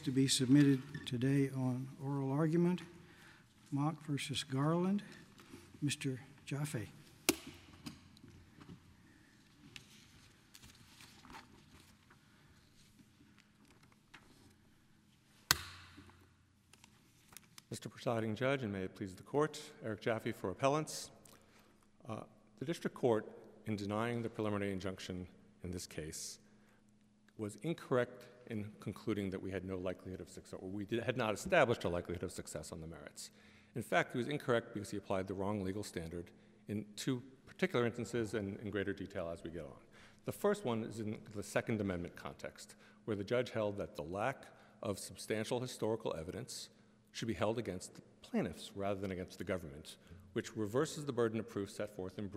to be submitted today on oral argument, Mock versus Garland. Mr. Jaffe. Mr. Presiding Judge, and may it please the Court, Eric Jaffe for appellants. The District Court, in denying the preliminary injunction in this case, was incorrect in concluding that we had no likelihood of success, or had not established a likelihood of success on the merits. In fact, he was incorrect because he applied the wrong legal standard in two particular instances and in greater detail as we go on. The first one is in the Second Amendment context, where the judge held that the lack of substantial historical evidence should be held against the plaintiffs rather than against the government, which reverses the burden of proof set forth in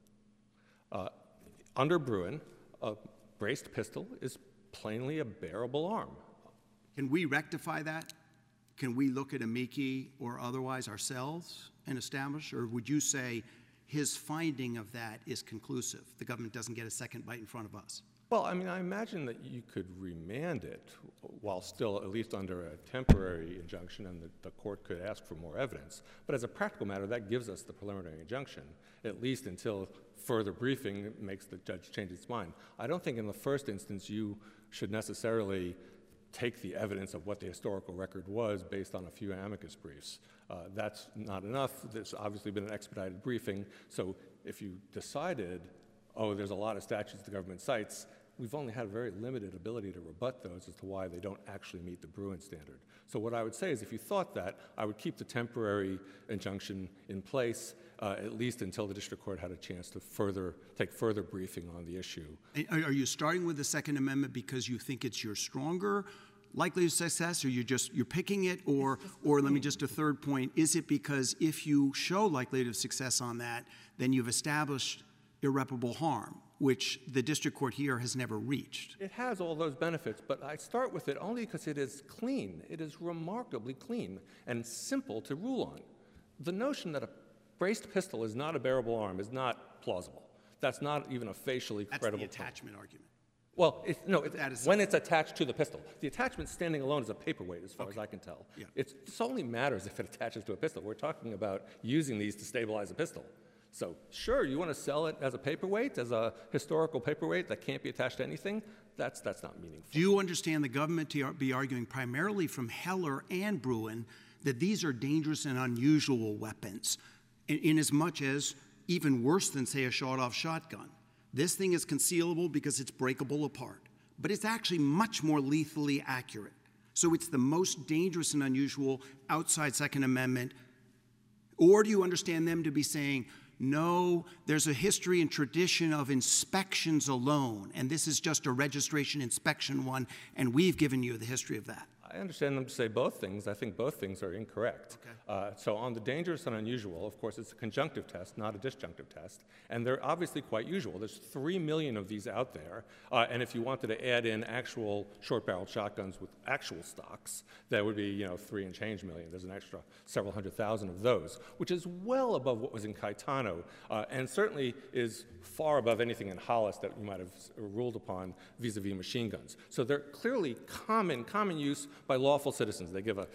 Bruin. Under Bruin, a braced pistol is plainly a bearable arm. Can we rectify that? Can we look at amici or otherwise ourselves and establish, or would you say his finding of that is conclusive? The government doesn't get a second bite in front of us. Well, I mean, I imagine that you could remand it while still at least under a temporary injunction, and the court could ask for more evidence. But as a practical matter, that gives us the preliminary injunction, at least until further briefing makes the judge change his mind. I don't think in the first instance you should necessarily take the evidence of what the historical record was based on a few amicus briefs. That's not enough. There's obviously been an expedited briefing. So if you decided, oh, there's a lot of statutes the government cites, we've only had a very limited ability to rebut those as to why they don't actually meet the Bruin standard. So what I would say is if you thought that, I would keep the temporary injunction in place at least until the district court had a chance to take further briefing on the issue. Are you starting with the Second Amendment because you think it's your stronger likelihood of success, or you're picking it, or let me just a third point, is it because if you show likelihood of success on that, then you've established irreparable harm, which the district court here has never reached? It has all those benefits, but I start with it only because it is clean. It is remarkably clean and simple to rule on. The notion that a braced pistol is not a bearable arm is not plausible. That's not even a facially credible That's the attachment argument. Well, when it's attached to the pistol. The attachment standing alone is a paperweight, as far as I can tell. Yeah. It only matters if it attaches to a pistol. We're talking about using these to stabilize a pistol. So sure, you want to sell it as a paperweight, as a historical paperweight that can't be attached to anything, that's not meaningful. Do you understand the government to be arguing primarily from Heller and Bruin that these are dangerous and unusual weapons, in as much as even worse than, say, a shot-off shotgun? This thing is concealable because it's breakable apart, but it's actually much more lethally accurate. So it's the most dangerous and unusual outside Second Amendment. Or do you understand them to be saying, no, there's a history and tradition of inspections alone, and this is just a registration inspection one, and we've given you the history of that? I understand them to say both things. I think both things are incorrect. Okay. So on the dangerous and unusual, of course, it's a conjunctive test, not a disjunctive test, and they're obviously quite usual. There's 3 million of these out there, and if you wanted to add in actual short-barreled shotguns with actual stocks, that would be 3 and change million. There's an extra several 100,000 of those, which is well above what was in Caetano, and certainly is far above anything in Hollis that you might have ruled upon vis-a-vis machine guns. So they're clearly common use by lawful citizens. They give a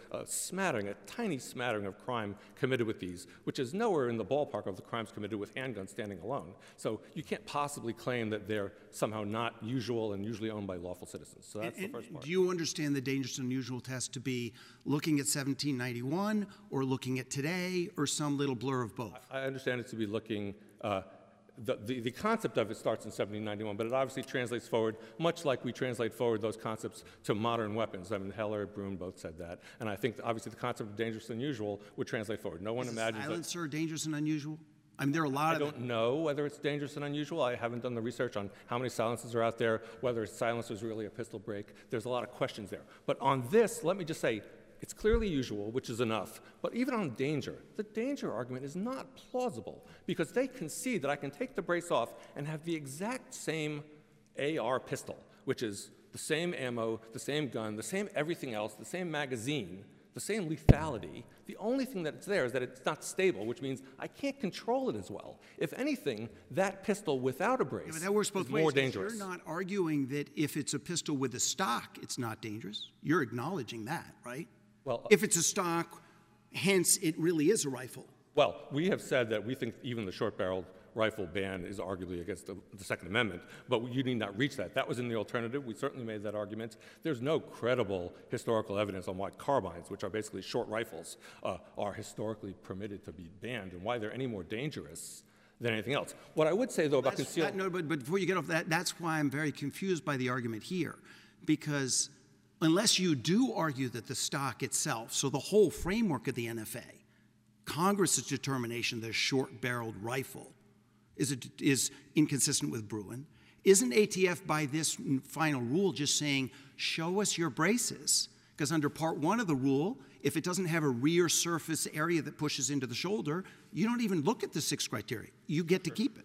tiny smattering of crime committed with these, which is nowhere in the ballpark of the crimes committed with handguns standing alone. So you can't possibly claim that they're somehow not usual and usually owned by lawful citizens. So that's the first part. Do you understand the dangerous and unusual test to be looking at 1791 or looking at today or some little blur of both? I understand it to be looking the concept of it starts in 1791, but it obviously translates forward, much like we translate forward those concepts to modern weapons. I mean, Heller and Bruin both said that. And I think, obviously, the concept of dangerous and unusual would translate forward. No one imagines that. Is silencer dangerous and unusual? I mean, there are a lot of... I don't know whether it's dangerous and unusual. I haven't done the research on how many silencers are out there, whether a silencer is really a pistol break. There's a lot of questions there. But on this, let me just say, it's clearly usual, which is enough. But even on danger, the danger argument is not plausible because they concede that I can take the brace off and have the exact same AR pistol, which is the same ammo, the same gun, the same everything else, the same magazine the same lethality. The only thing that's there is that it's not stable, which means I can't control it as well. If anything, that pistol without a brace Yeah, but that works both is ways, more 'cause dangerous. You're not arguing that if it's a pistol with a stock, it's not dangerous. You're acknowledging that, right? Well, If it's a stock, hence it really is a rifle. Well, we have said that we think even the short-barreled rifle ban is arguably against the Second Amendment, but you need not reach that. That was in the alternative. We certainly made that argument. There's no credible historical evidence on why carbines, which are basically short rifles, are historically permitted to be banned and why they're any more dangerous than anything else. What I would say, though, about concealed... No, but before you get off that, that's why I'm very confused by the argument here, because unless you do argue that the stock itself, so the whole framework of the NFA, Congress's determination that a short-barreled rifle is inconsistent with Bruin, isn't ATF by this final rule just saying, show us your braces? Because under Part 1 of the rule, if it doesn't have a rear surface area that pushes into the shoulder, you don't even look at the 6 criteria. You get to keep it.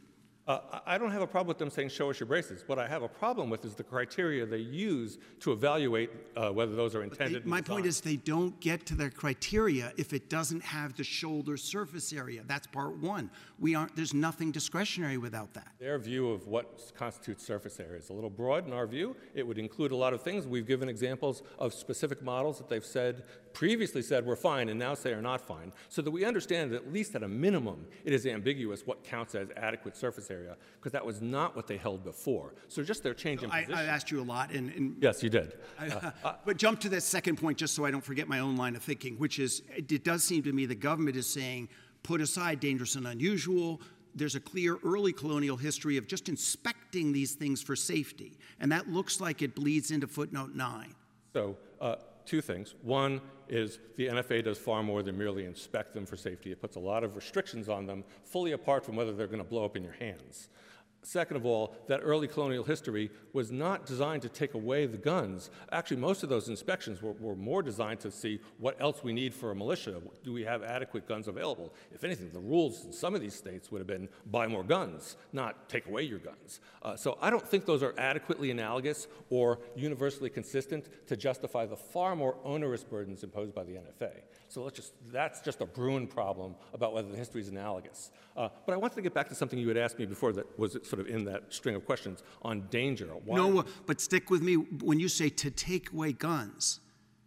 I don't have a problem with them saying, show us your braces. What I have a problem with is the criteria they use to evaluate whether those are intended. My point is they don't get to their criteria if it doesn't have the shoulder surface area. That's Part 1. There's nothing discretionary without that. Their view of what constitutes surface area is a little broad in our view. It would include a lot of things. We've given examples of specific models that they've previously said were fine and now say are not fine, so that we understand that at least at a minimum it is ambiguous what counts as adequate surface area, because that was not what they held before. So just their change in position. I asked you a lot. And yes, you did. But jump to that second point just so I don't forget my own line of thinking, which is it does seem to me the government is saying put aside dangerous and unusual. There's a clear early colonial history of just inspecting these things for safety, and that looks like it bleeds into footnote 9. So two things. One is the NFA does far more than merely inspect them for safety. It puts a lot of restrictions on them, fully apart from whether they're going to blow up in your hands. Second of all, that early colonial history was not designed to take away the guns. Actually, most of those inspections were more designed to see what else we need for a militia. Do we have adequate guns available? If anything, the rules in some of these states would have been buy more guns, not take away your guns. So I don't think those are adequately analogous or universally consistent to justify the far more onerous burdens imposed by the NFA. So that's just a Bruin problem about whether the history is analogous. But I wanted to get back to something you had asked me before that was sort of in that string of questions on danger. Why? No, but stick with me when you say to take away guns.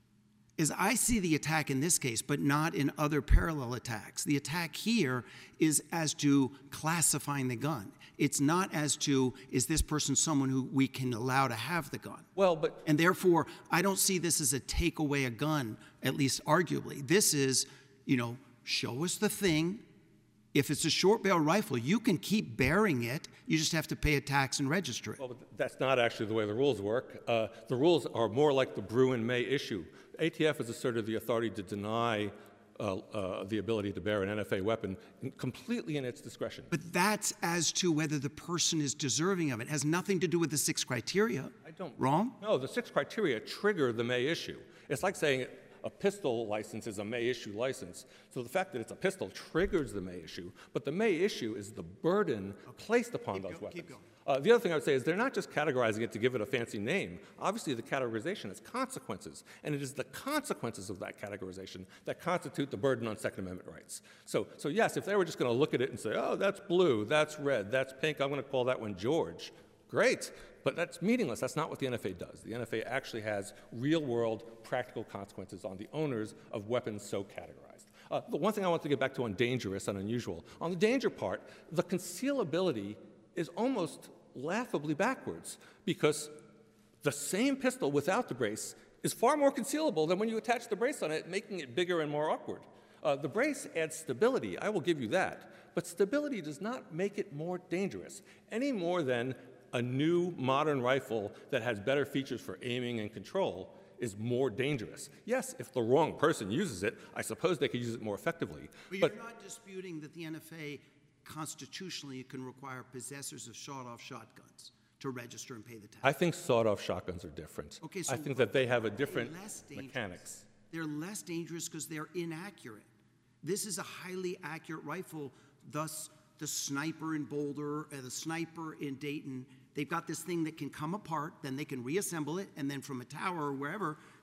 Is I see the attack in this case, but not in other parallel attacks. The attack here is as to classifying the gun. It's not as to, is this person someone who we can allow to have the gun? Well, but... And therefore, I don't see this as a take away a gun, at least arguably. This is, show us the thing. If it's a short barrel rifle, you can keep bearing it. You just have to pay a tax and register it. Well, but that's not actually the way the rules work. The rules are more like the Bruin-May issue. ATF has asserted the authority to deny the ability to bear an NFA weapon completely in its discretion. But that's as to whether the person is deserving of it. It has nothing to do with the 6 criteria. Wrong? No, the 6 criteria trigger the May issue. It's like saying a pistol license is a May issue license. So the fact that it's a pistol triggers the May issue, but the May issue is the burden placed upon those weapons. Keep going. The other thing I would say is they're not just categorizing it to give it a fancy name. Obviously, the categorization has consequences, and it is the consequences of that categorization that constitute the burden on Second Amendment rights. So yes, if they were just going to look at it and say, oh, that's blue, that's red, that's pink, I'm going to call that one George, great. But that's meaningless. That's not what the NFA does. The NFA actually has real-world practical consequences on the owners of weapons so categorized. The one thing I want to get back to on dangerous and unusual, on the danger part, the concealability is almost laughably backwards, because the same pistol without the brace is far more concealable than when you attach the brace on it, making it bigger and more awkward. The brace adds stability, I will give you that, but stability does not make it more dangerous, any more than a new modern rifle that has better features for aiming and control is more dangerous. Yes, if the wrong person uses it, I suppose they could use it more effectively. But you're not disputing that the NFA constitutionally can require possessors of shot-off shotguns to register and pay the tax. I think sawed-off shotguns are different. Okay, so I think that they have a different mechanics. They're less dangerous because they're inaccurate. This is a highly accurate rifle, thus the sniper in Boulder, the sniper in Dayton, they've got this thing that can come apart, then they can reassemble it, and then from a tower or wherever,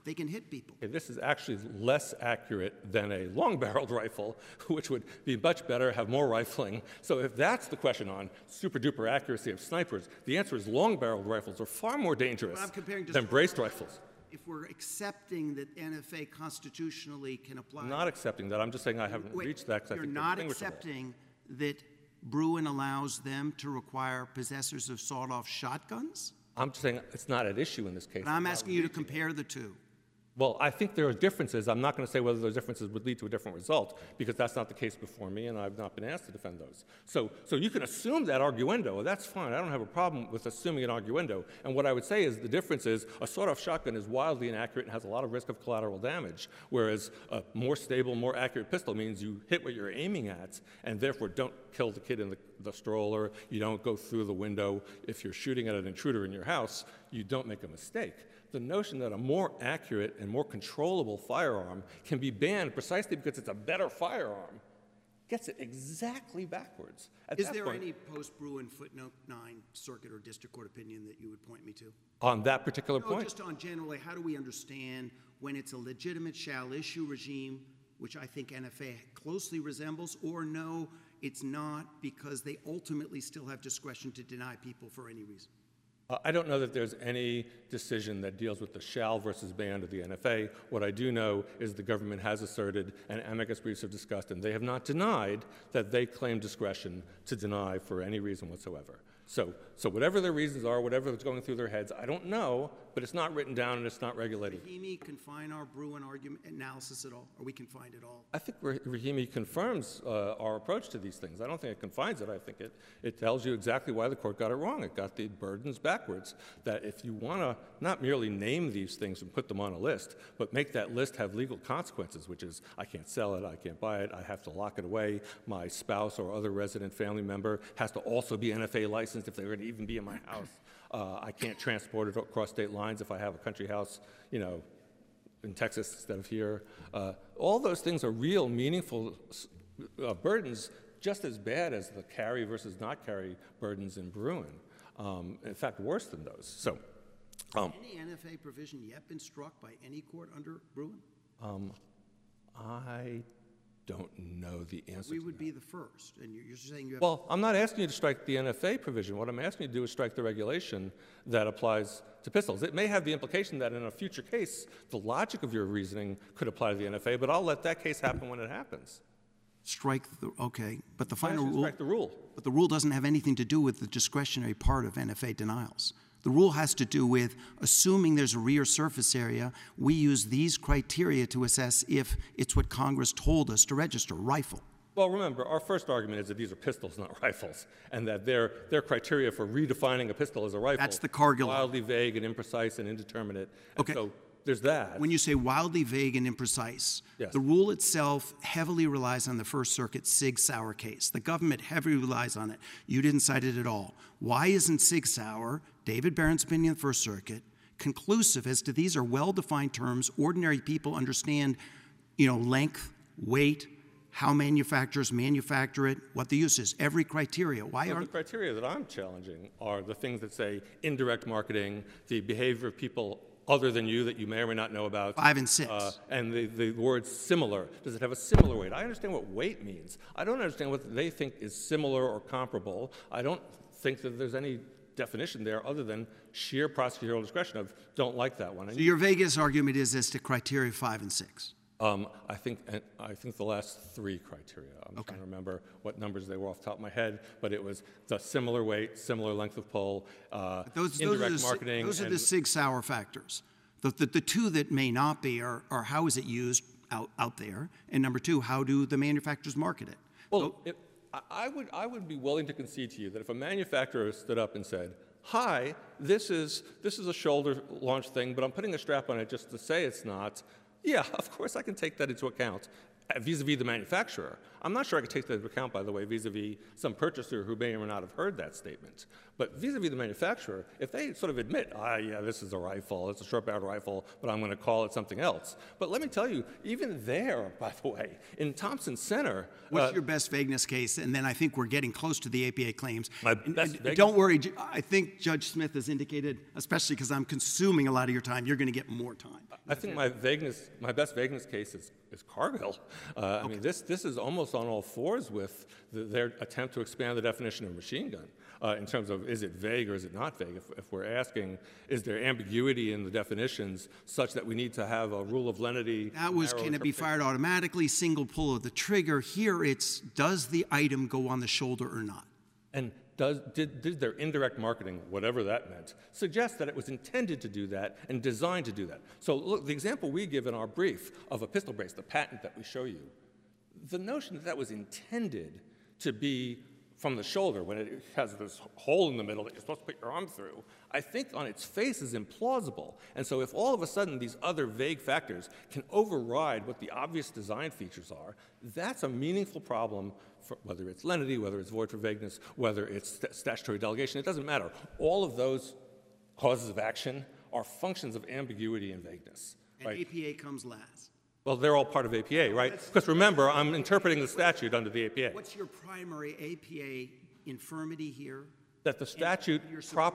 They can hit people. Okay, this is actually less accurate than a long-barreled rifle, which would be much better, have more rifling. So if that's the question on super-duper accuracy of snipers, the answer is long-barreled rifles are far more dangerous But I'm comparing just than braced rifles. If we're accepting that NFA constitutionally can apply. I'm not accepting that. I'm just saying I haven't Wait, reached that because I you're think not they're distinguishable. accepting that Bruin allows them to require possessors of sawed-off shotguns? I'm just saying it's not at issue in this case. But I'm asking you to compare the two. Well, I think there are differences. I'm not going to say whether those differences would lead to a different result because that's not the case before me, and I've not been asked to defend those. So you can assume that arguendo. That's fine. I don't have a problem with assuming an arguendo. And what I would say is the difference is a sawed-off shotgun is wildly inaccurate and has a lot of risk of collateral damage, whereas a more stable, more accurate pistol means you hit what you're aiming at and therefore don't kill the kid in the stroller. You don't go through the window. If you're shooting at an intruder in your house, you don't make a mistake. The notion that a more accurate and more controllable firearm can be banned precisely because it's a better firearm gets it exactly backwards. Is there any post-Bruin footnote 9 circuit or district court opinion that you would point me to? On that particular No, point? just on generally, how do we understand when it's a legitimate shall-issue regime, which I think NFA closely resembles, or no, it's not because they ultimately still have discretion to deny people for any reason? I don't know that there's any decision that deals with the shall versus ban of the NFA. What I do know is the government has asserted, and amicus briefs have discussed, and they have not denied that they claim discretion to deny for any reason whatsoever. So whatever their reasons are, whatever is going through their heads, I don't know, but it's not written down and it's not regulated. Rahimi confine our Bruin argument analysis at all? Or we confine it all? I think Rahimi confirms our approach to these things. I don't think it confines it. I think it tells you exactly why the court got it wrong. It got the burdens backwards, that if you want to not merely name these things and put them on a list, but make that list have legal consequences, which is I can't sell it, I can't buy it, I have to lock it away, my spouse or other resident family member has to also be NFA licensed if they're going to even be in my house. I can't transport it across state lines if I have a country house, in Texas instead of here. All those things are real, meaningful burdens, just as bad as the carry versus not carry burdens in Bruin. In fact, worse than those. So, any NFA provision yet been struck by any court under Bruin? I don't know the answer We to would that. be the first, and you're saying you have. Well, I'm not asking you to strike the NFA provision. What I'm asking you to do is strike the regulation that applies to pistols. It may have the implication that in a future case, the logic of your reasoning could apply to the NFA, but I'll let that case happen when it happens. Okay, but the I'm final asking you to rule. strike the rule. But the rule doesn't have anything to do with the discretionary part of NFA denials. The rule has to do with assuming there's a rear surface area, we use these criteria to assess if it's what Congress told us to register, rifle. Well, remember, our first argument is that these are pistols, not rifles, and that their criteria for redefining a pistol as a rifle That's the Cargill. wildly vague and imprecise and indeterminate. And Okay. so there's that. When you say wildly vague and imprecise, Yes. the rule itself heavily relies on the First Circuit Sig Sauer case. The government heavily relies on it. You didn't cite it at all. Why isn't Sig Sauer, David Barron's opinion of the First Circuit, conclusive as to these are well-defined terms, ordinary people understand, length, weight, how manufacturers manufacture it, what the use is, every criteria. Why So aren't the criteria that I'm challenging are the things that say indirect marketing, the behavior of people other than you that you may or may not know about. 5 and 6? And the word similar. Does it have a similar weight? I understand what weight means. I don't understand what they think is similar or comparable. I don't think that there's any definition there other than sheer prosecutorial discretion of don't like that one. So your vaguest argument is as to criteria 5 and 6. I think the last 3 criteria. I'm trying to remember what numbers they were off the top of my head, but it was the similar weight, similar length of pull, indirect marketing. Those are the Sig Sauer factors. The two that may not be are how is it used out there, and number 2, how do the manufacturers market it? Well, I would be willing to concede to you that if a manufacturer stood up and said, "Hi, this is a shoulder launch thing, but I'm putting a strap on it just to say it's not," yeah, of course I can take that into account vis-a-vis the manufacturer. I'm not sure I could take that into account, by the way, vis-a-vis some purchaser who may or may not have heard that statement. But vis-a-vis the manufacturer, if they sort of admit, yeah, this is a rifle, it's a short-barreled rifle, but I'm going to call it something else. But let me tell you, even there, by the way, in Thompson Center— What's your best vagueness case? And then I think we're getting close to the APA claims. My best vagueness— Don't worry. I think Judge Smith has indicated, especially because I'm consuming a lot of your time, you're going to get more time. I think my best vagueness case is Cargill. I mean, this is almost on all fours with their attempt to expand the definition of machine gun in terms of, is it vague or is it not vague? If we're asking, is there ambiguity in the definitions such that we need to have a rule of lenity? That was, can it be fired automatically, single pull of the trigger? Here it's, does the item go on the shoulder or not? And did their indirect marketing, whatever that meant, suggest that it was intended to do that and designed to do that? So look, the example we give in our brief of a pistol brace, the patent that we show you, the notion that that was intended to be from the shoulder when it has this hole in the middle that you're supposed to put your arm through, I think on its face is implausible. And so if all of a sudden these other vague factors can override what the obvious design features are, that's a meaningful problem for whether it's lenity, whether it's void for vagueness, whether it's statutory delegation. It doesn't matter. All of those causes of action are functions of ambiguity and vagueness. And right? APA comes last. Well, they're all part of APA, right? Because remember, I'm interpreting the statute under the APA. What's your primary APA infirmity here? That the statute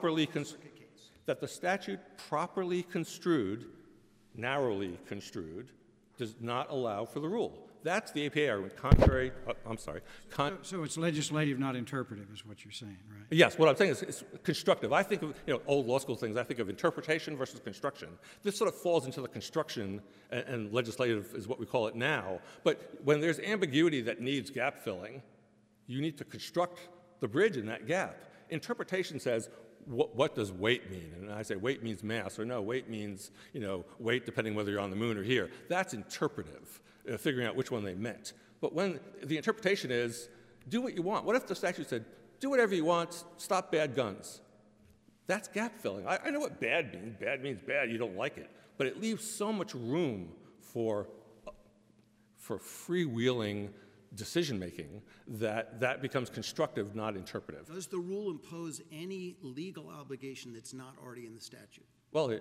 properly construed, narrowly construed, does not allow for the rule. That's the APA argument. Contrary, I'm sorry. So it's legislative, not interpretive, is what you're saying, right? Yes, what I'm saying is it's constructive. I think of old law school things. I think of interpretation versus construction. This sort of falls into the construction, and legislative is what we call it now. But when there's ambiguity that needs gap filling, you need to construct the bridge in that gap. Interpretation says, what does weight mean? And I say weight means mass, or no, weight means weight depending whether you're on the moon or here. That's interpretive, figuring out which one they meant. But when the interpretation is, do what you want. What if the statute said, do whatever you want, stop bad guns? That's gap filling. I know what bad means. Bad means bad, you don't like it. But it leaves so much room for freewheeling decision-making that becomes constructive, not interpretive. Does the rule impose any legal obligation that's not already in the statute? Well,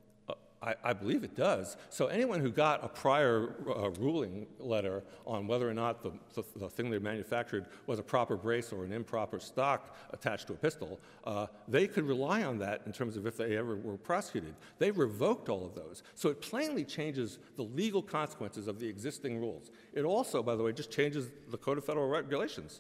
I believe it does. So anyone who got a prior ruling letter on whether or not the thing they manufactured was a proper brace or an improper stock attached to a pistol, they could rely on that in terms of if they ever were prosecuted. They revoked all of those. So it plainly changes the legal consequences of the existing rules. It also, by the way, just changes the Code of Federal Regulations.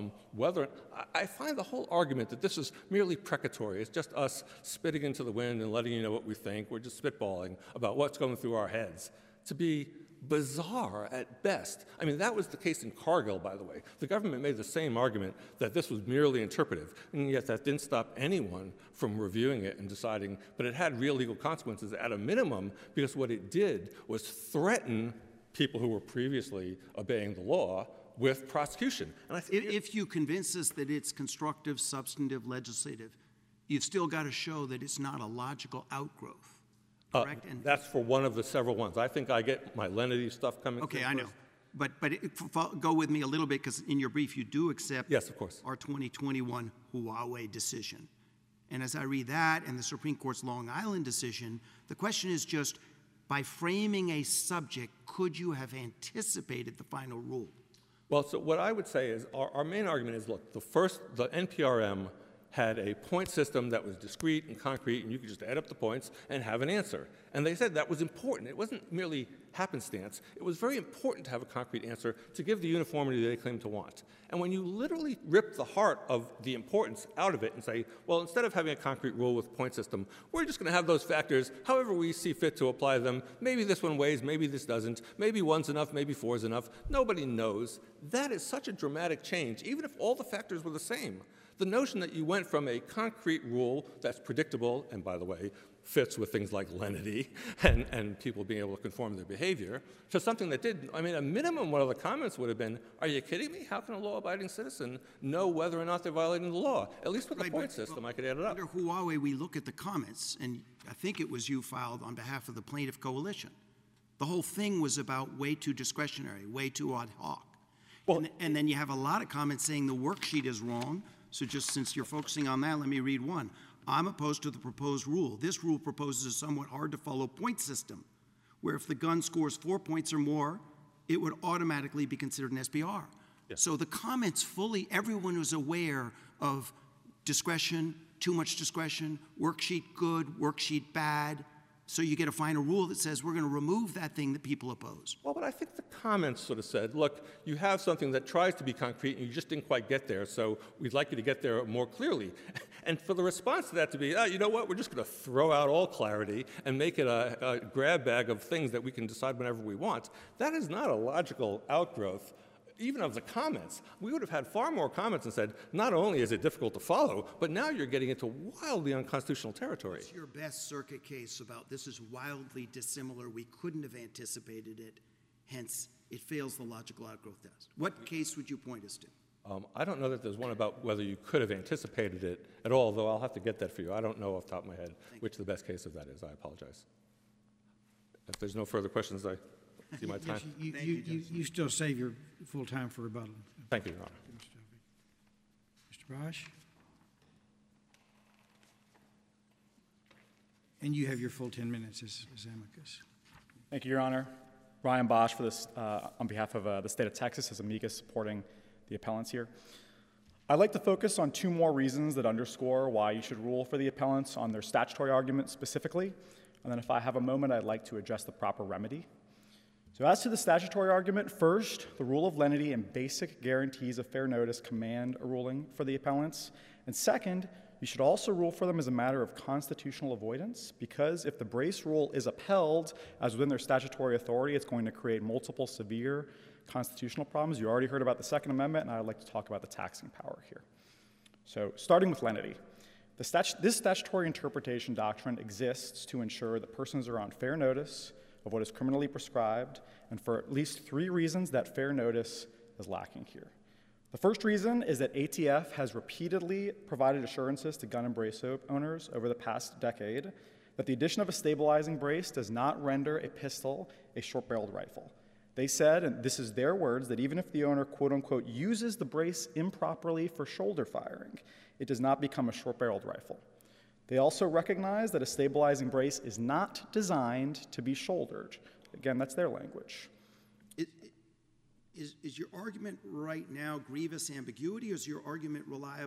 I find the whole argument that this is merely precatory, it's just us spitting into the wind and letting you know what we think, we're just spitballing about what's going through our heads, to be bizarre at best. I mean, that was the case in Cargill, by the way. The government made the same argument that this was merely interpretive, and yet that didn't stop anyone from reviewing it and deciding, but it had real legal consequences at a minimum, because what it did was threaten people who were previously obeying the law with prosecution. And if you convince us that it's constructive, substantive, legislative, you've still got to show that it's not a logical outgrowth, correct? That's for one of the several ones. I think I get my lenity stuff coming Okay, through I know. But go with me a little bit, because in your brief you do accept Yes, of course. our 2021 Huawei decision. And as I read that and the Supreme Court's Long Island decision, the question is just, by framing a subject, could you have anticipated the final rule? Well, so what I would say is our main argument is, look, the NPRM had a point system that was discrete and concrete, and you could just add up the points and have an answer. And they said that was important. It wasn't merely happenstance. It was very important to have a concrete answer to give the uniformity they claimed to want. And when you literally rip the heart of the importance out of it and say, well, instead of having a concrete rule with point system, we're just going to have those factors however we see fit to apply them. Maybe this one weighs, maybe this doesn't. Maybe one's enough, maybe four's enough. Nobody knows. That is such a dramatic change, even if all the factors were the same. The notion that you went from a concrete rule that's predictable, and by the way, fits with things like lenity and people being able to conform their behavior, to something that didn't. I mean, a minimum one of the comments would have been, are you kidding me? How can a law-abiding citizen know whether or not they're violating the law? At least with the point system, I could add it up. Under Huawei, we look at the comments, and I think it was you filed on behalf of the plaintiff coalition. The whole thing was about way too discretionary, way too ad hoc. Well, and then you have a lot of comments saying the worksheet is wrong, So just since you're focusing on that, let me read one. I'm opposed to the proposed rule. This rule proposes a somewhat hard-to-follow point system, where if the gun scores 4 points or more, it would automatically be considered an SBR. Yes. So the comments everyone was aware of discretion, too much discretion, worksheet good, worksheet bad. So you get a final rule that says we're going to remove that thing that people oppose. Well, but I think the comments sort of said, look, you have something that tries to be concrete and you just didn't quite get there, so we'd like you to get there more clearly. And for the response to that to be, you know what, we're just going to throw out all clarity and make it a grab bag of things that we can decide whenever we want, that is not a logical outgrowth even of the comments. We would have had far more comments and said, not only is it difficult to follow, but now you're getting into wildly unconstitutional territory. What's your best circuit case about this is wildly dissimilar, we couldn't have anticipated it, hence it fails the logical outgrowth test? What case would you point us to? I don't know that there's one about whether you could have anticipated it at all, though I'll have to get that for you. I don't know off the top of my head which the best case of that is. I apologize. If there's no further questions, I see my time. Yes, you still save your full time for rebuttal. Thank you, Your Honor. Mr. Bosch? And you have your full 10 minutes as amicus. Thank you, Your Honor. Ryan Bosch for this, on behalf of the state of Texas as amicus supporting the appellants here. I'd like to focus on two more reasons that underscore why you should rule for the appellants on their statutory argument specifically. And then if I have a moment, I'd like to address the proper remedy. So as to the statutory argument, first, the rule of lenity and basic guarantees of fair notice command a ruling for the appellants. And second, you should also rule for them as a matter of constitutional avoidance, because if the Brace rule is upheld as within their statutory authority, it's going to create multiple severe constitutional problems. You already heard about the Second Amendment, and I'd like to talk about the taxing power here. So starting with lenity. This statutory interpretation doctrine exists to ensure that persons are on fair notice of what is criminally prescribed, and for at least three reasons that fair notice is lacking here. The first reason is that ATF has repeatedly provided assurances to gun and brace owners over the past decade that the addition of a stabilizing brace does not render a pistol a short-barreled rifle. They said, and this is their words, that even if the owner, quote unquote, uses the brace improperly for shoulder firing, it does not become a short-barreled rifle. They also recognize that a stabilizing brace is not designed to be shouldered. Again, that's their language. Is your argument right now grievous ambiguity, or is your argument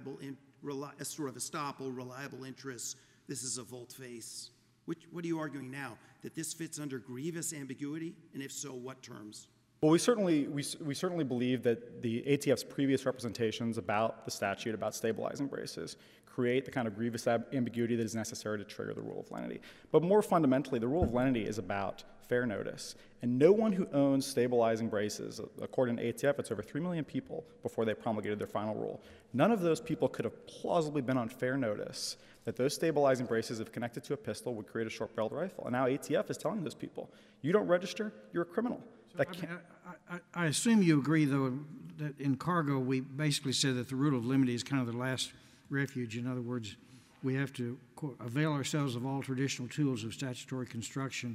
sort of estoppel, reliable interest, this is a volte-face? What are you arguing now? That this fits under grievous ambiguity? And if so, what terms? Well, we certainly believe that the ATF's previous representations about the statute, about stabilizing braces, create the kind of grievous ambiguity that is necessary to trigger the rule of lenity. But more fundamentally, the rule of lenity is about fair notice. And no one who owns stabilizing braces, according to ATF, it's over 3 million people before they promulgated their final rule. None of those people could have plausibly been on fair notice that those stabilizing braces, if connected to a pistol, would create a short-barreled rifle. And now ATF is telling those people, you don't register, you're a criminal. So I assume you agree, though, that in cargo we basically said that the rule of lenity is kind of the last refuge. In other words, we have to, quote, avail ourselves of all traditional tools of statutory construction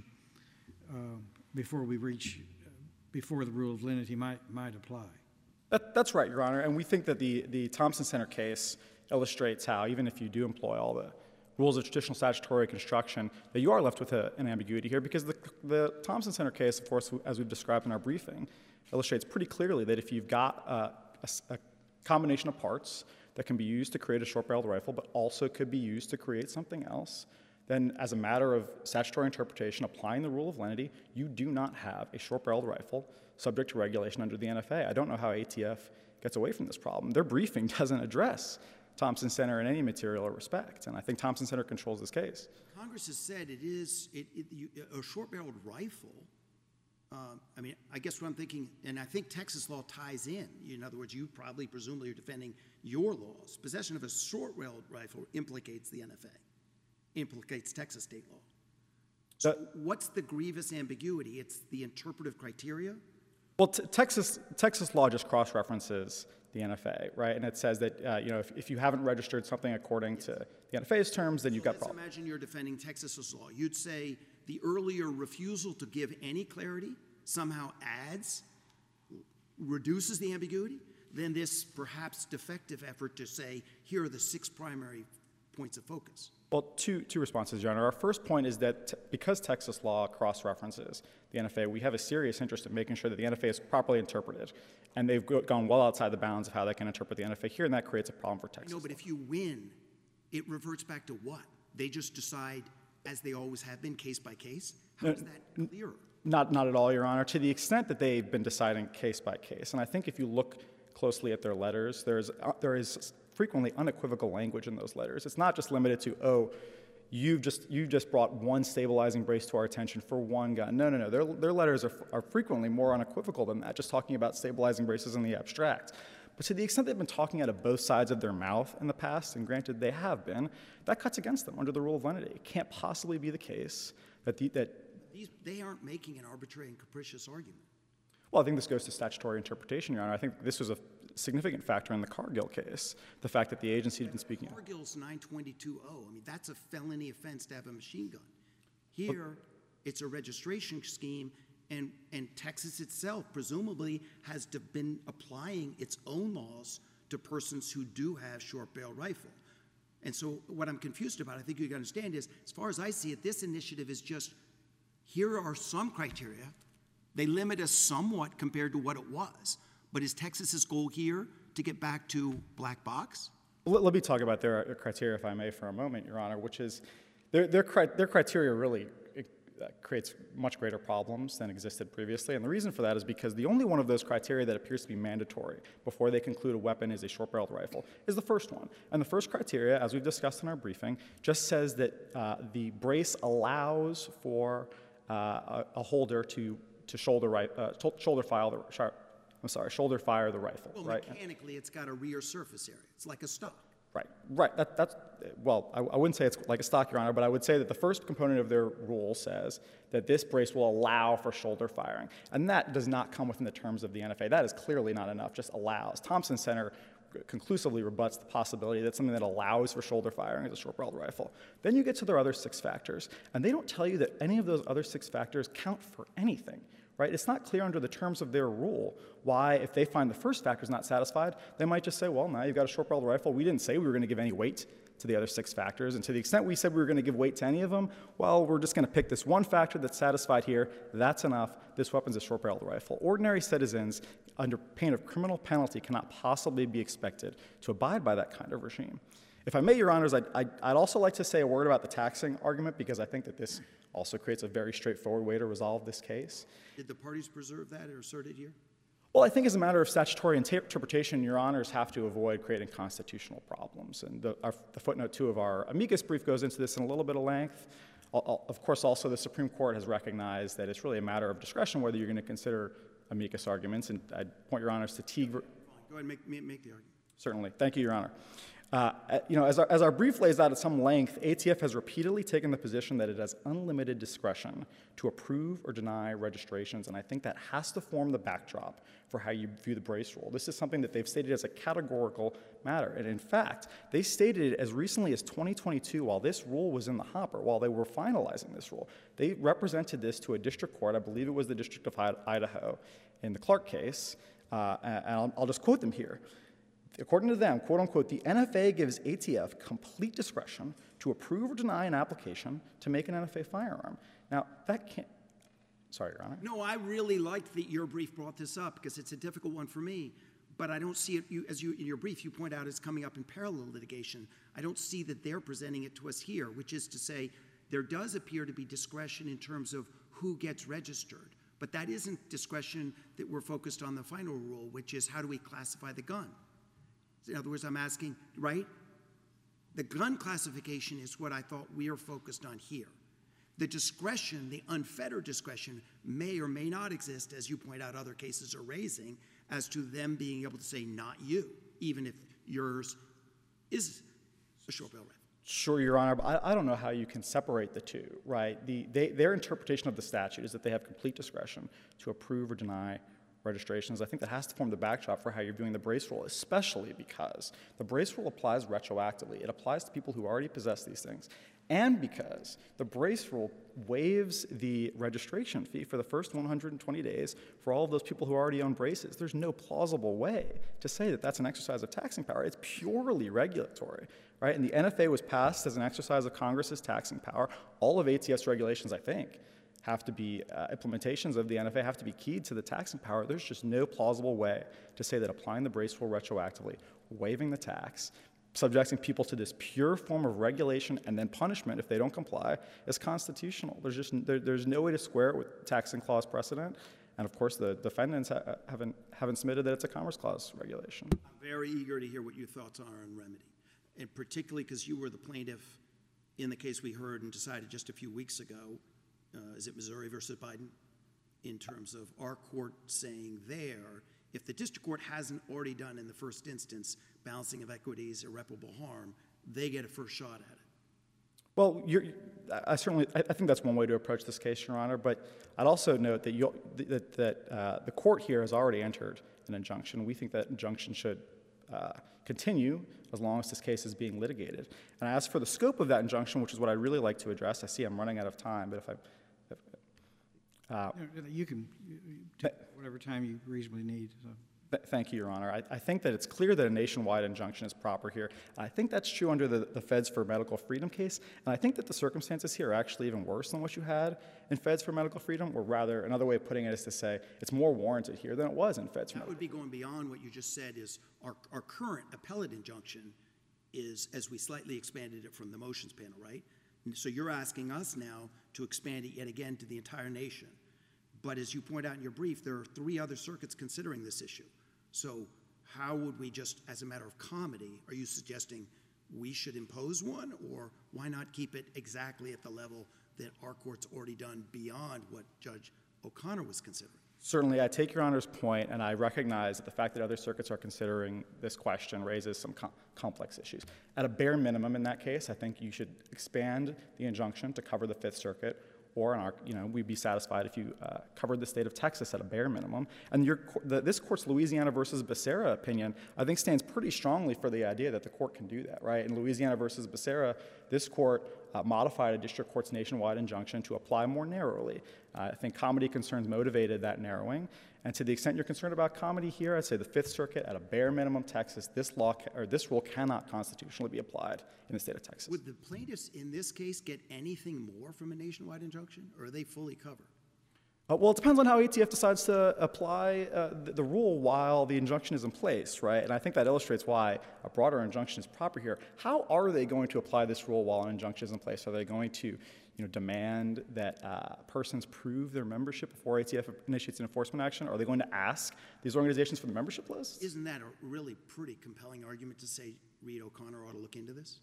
before we reach, before the rule of lenity might apply. That's right, Your Honor. And we think that the Thompson Center case illustrates how, even if you do employ all the rules of traditional statutory construction, that you are left with an ambiguity here, because the Thompson Center case, of course, as we've described in our briefing, illustrates pretty clearly that if you've got a combination of parts that can be used to create a short-barreled rifle, but also could be used to create something else, then as a matter of statutory interpretation, applying the rule of lenity, you do not have a short-barreled rifle subject to regulation under the NFA. I don't know how ATF gets away from this problem. Their briefing doesn't address Thompson Center in any material respect, and I think Thompson Center controls this case. Congress has said a short-barreled rifle. I mean, I guess what I'm thinking, and I think Texas law ties in. In other words, you presumably are defending your laws. Possession of a short-barreled rifle implicates the NFA, implicates Texas state law. So what's the grievous ambiguity? It's the interpretive criteria? Well, Texas law just cross-references the NFA, right? And it says that if you haven't registered something according to the NFA's terms, then you've got problems. Let's imagine you're defending Texas's law. You'd say the earlier refusal to give any clarity somehow reduces the ambiguity. than this perhaps defective effort to say, here are the 6 primary points of focus? Well, two responses, Your Honor. Our first point is that because Texas law cross-references the NFA, we have a serious interest in making sure that the NFA is properly interpreted, and they've gone well outside the bounds of how they can interpret the NFA here, and that creates a problem for Texas. No, but if you win, it reverts back to what? They just decide, as they always have been, case by case? How is that clearer? Not at all, Your Honor. To the extent that they've been deciding case by case, and I think if you look closely at their letters, there is frequently unequivocal language in those letters. It's not just limited to, oh, you've just brought one stabilizing brace to our attention for one gun. No. Their letters are frequently more unequivocal than that, just talking about stabilizing braces in the abstract. But to the extent they've been talking out of both sides of their mouth in the past, and granted they have been, that cuts against them under the rule of lenity. It can't possibly be the case that They aren't making an arbitrary and capricious argument. Well, I think this goes to statutory interpretation, Your Honor. I think this was a significant factor in the Cargill case, the fact that the agency had been speaking. Cargill's 922-0. I mean, that's a felony offense to have a machine gun. Here, it's a registration scheme, and Texas itself presumably has been applying its own laws to persons who do have short-barreled rifle. And so what I'm confused about, I think you can understand, is as far as I see it, this initiative is just, here are some criteria. They limit us somewhat compared to what it was. But is Texas's goal here to get back to black box? Let me talk about their criteria, if I may, for a moment, Your Honor, which is their criteria really creates much greater problems than existed previously. And the reason for that is because the only one of those criteria that appears to be mandatory before they conclude a weapon is a short-barreled rifle is the first one. And the first criteria, as we've discussed in our briefing, just says that the brace allows for a holder to shoulder fire the rifle. Well, right? Mechanically, it's got a rear surface area. It's like a stock. Right. Well, I wouldn't say it's like a stock, Your Honor, but I would say that the first component of their rule says that this brace will allow for shoulder firing. And that does not come within the terms of the NFA. That is clearly not enough, just allows. Thompson Center conclusively rebuts the possibility that something that allows for shoulder firing is a short-barreled rifle. Then you get to their other 6 factors, and they don't tell you that any of those other 6 factors count for anything. Right? It's not clear under the terms of their rule why, if they find the first factor is not satisfied, they might just say, well, now you've got a short-barreled rifle. We didn't say we were going to give any weight to the other 6 factors, and to the extent we said we were going to give weight to any of them, well, we're just going to pick this one factor that's satisfied here. That's enough. This weapon's a short-barreled rifle. Ordinary citizens, under pain of criminal penalty, cannot possibly be expected to abide by that kind of regime. If I may, Your Honors, I'd also like to say a word about the taxing argument, because I think that this also creates a very straightforward way to resolve this case. Did the parties preserve that or assert it here? Well, I think as a matter of statutory interpretation, Your Honors have to avoid creating constitutional problems. And the footnote 2 of our amicus brief goes into this in a little bit of length. Of course, also the Supreme Court has recognized that it's really a matter of discretion whether you're going to consider amicus arguments. And I'd point Your Honors to Teague. Go ahead and make the argument. Certainly. Thank you, Your Honor. As our brief lays out at some length, ATF has repeatedly taken the position that it has unlimited discretion to approve or deny registrations, and I think that has to form the backdrop for how you view the brace rule. This is something that they've stated as a categorical matter, and in fact, they stated it as recently as 2022, while this rule was in the hopper, while they were finalizing this rule. They represented this to a district court, I believe it was the District of Idaho, in the Clark case, and I'll just quote them here. According to them, quote unquote, the NFA gives ATF complete discretion to approve or deny an application to make an NFA firearm. Now, that can't, sorry, Your Honor. No, I really liked that your brief brought this up because it's a difficult one for me, but I don't see it, in your brief, you point out it's coming up in parallel litigation. I don't see that they're presenting it to us here, which is to say there does appear to be discretion in terms of who gets registered, but that isn't discretion that we're focused on the final rule, which is how do we classify the gun? In other words, I'm asking, right? The gun classification is what I thought we are focused on here. The discretion, the unfettered discretion, may or may not exist, as you point out other cases are raising, as to them being able to say, not you, even if yours is a short-barreled rifle. Sure, Your Honor, but I don't know how you can separate the two, right? Their interpretation of the statute is that they have complete discretion to approve or deny registrations. I think that has to form the backdrop for how you're viewing the Brace Rule, especially because the Brace Rule applies retroactively. It applies to people who already possess these things, and because the Brace Rule waives the registration fee for the first 120 days for all of those people who already own braces. There's no plausible way to say that that's an exercise of taxing power. It's purely regulatory, right? And the NFA was passed as an exercise of Congress's taxing power. All of ATF's regulations, I think, have to be, implementations of the NFA have to be keyed to the taxing power. There's just no plausible way to say that applying the Brace Rule retroactively, waiving the tax, subjecting people to this pure form of regulation and then punishment if they don't comply is constitutional. There's no way to square it with taxing clause precedent. And of course, the defendants haven't submitted that it's a Commerce Clause regulation. I'm very eager to hear what your thoughts are on remedy, and particularly because you were the plaintiff in the case we heard and decided just a few weeks ago. Is it Missouri versus Biden? In terms of our court saying there, if the district court hasn't already done in the first instance balancing of equities, irreparable harm, they get a first shot at it. Well, I think that's one way to approach this case, Your Honor. But I'd also note that the court here has already entered an injunction. We think that injunction should continue as long as this case is being litigated. And as for the scope of that injunction, which is what I'd really like to address, I see I'm running out of time, but you can take whatever time you reasonably need. So. Thank you, Your Honor. I think that it's clear that a nationwide injunction is proper here. I think that's true under the Feds for Medical Freedom case, and I think that the circumstances here are actually even worse than what you had in Feds for Medical Freedom, or rather, another way of putting it is to say it's more warranted here than it was in Feds for Medical Freedom. That would be going beyond what you just said. Is our current appellate injunction is, as we slightly expanded it from the motions panel, right? And so you're asking us now to expand it yet again to the entire nation. But as you point out in your brief, there are 3 other circuits considering this issue. So how would we just, as a matter of comedy, are you suggesting we should impose one, or why not keep it exactly at the level that our court's already done beyond what Judge O'Connor was considering? Certainly, I take Your Honor's point, and I recognize that the fact that other circuits are considering this question raises some complex issues. At a bare minimum in that case, I think you should expand the injunction to cover the Fifth Circuit, or we'd be satisfied if you covered the state of Texas at a bare minimum. And this court's Louisiana versus Becerra opinion, I think, stands pretty strongly for the idea that the court can do that, right? In Louisiana versus Becerra, this court modified a district court's nationwide injunction to apply more narrowly. I think comedy concerns motivated that narrowing. And to the extent you're concerned about comedy here, I'd say the Fifth Circuit, at a bare minimum, Texas, this rule cannot constitutionally be applied in the state of Texas. Would the plaintiffs in this case get anything more from a nationwide injunction, or are they fully covered? Well, it depends on how ATF decides to apply the rule while the injunction is in place, right? And I think that illustrates why a broader injunction is proper here. How are they going to apply this rule while an injunction is in place? Are they going to demand that persons prove their membership before ATF initiates an enforcement action? Are they going to ask these organizations for the membership list? Isn't that a really pretty compelling argument to say Reed O'Connor ought to look into this?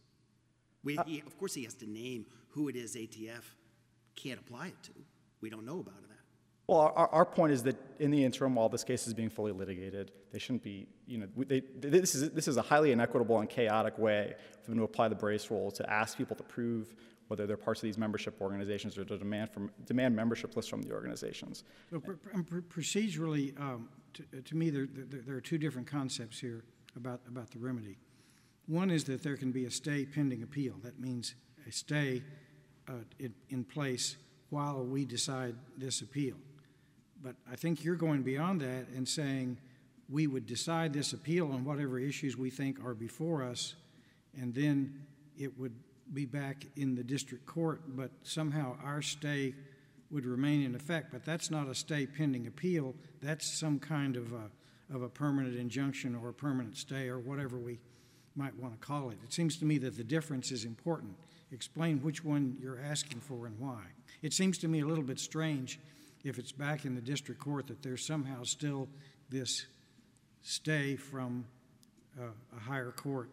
Of course he has to name who it is ATF can't apply it to. We don't know about that. Well, our point is that in the interim, while this case is being fully litigated, they shouldn't be, this is a highly inequitable and chaotic way for them to apply the Brace Rule, to ask people to prove whether they're parts of these membership organizations or to demand membership lists from the organizations. So procedurally, to me, there are 2 different concepts here about the remedy. One is that there can be a stay pending appeal. That means a stay in place while we decide this appeal. But I think you're going beyond that and saying we would decide this appeal on whatever issues we think are before us, and then it would be back in the district court, but somehow our stay would remain in effect. But that's not a stay pending appeal. That's some kind of a permanent injunction or a permanent stay or whatever we might want to call it. It seems to me that the difference is important. Explain which one you're asking for and why. It seems to me a little bit strange if it's back in the district court that there's somehow still this stay from a higher court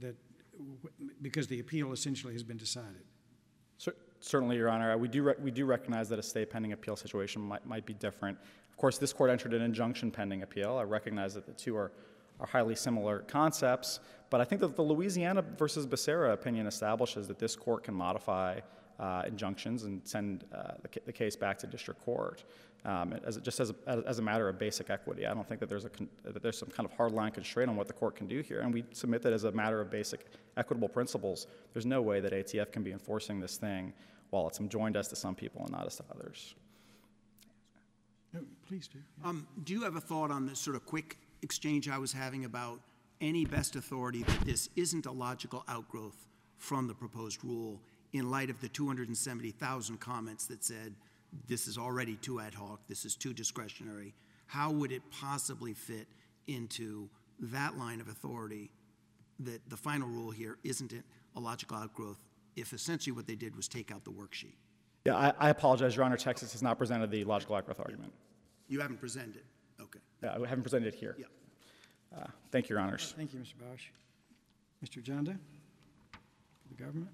because the appeal essentially has been decided. Certainly, Your Honor. We do recognize that a stay pending appeal situation might be different. Of course, this court entered an injunction pending appeal. I recognize that the 2 are highly similar concepts, but I think that the Louisiana versus Becerra opinion establishes that this court can modify injunctions and send the case back to district court. Just as a matter of basic equity. I don't think that there's some kind of hardline constraint on what the court can do here, and we submit that as a matter of basic equitable principles. There's no way that ATF can be enforcing this thing while it's enjoined as to some people and not as to others. No, please do. Do you have a thought on this sort of quick exchange I was having about any best authority that this isn't a logical outgrowth from the proposed rule in light of the 270,000 comments that said this is already too ad hoc, this is too discretionary? How would it possibly fit into that line of authority that the final rule here isn't a logical outgrowth if essentially what they did was take out the worksheet? Yeah, I apologize, Your Honor. Texas has not presented the logical outgrowth argument. You haven't presented it? Okay. Yeah, we haven't presented it here. Yeah. Thank you, Your Honors. Thank you, Mr. Bosch. Mr. Janda, the government.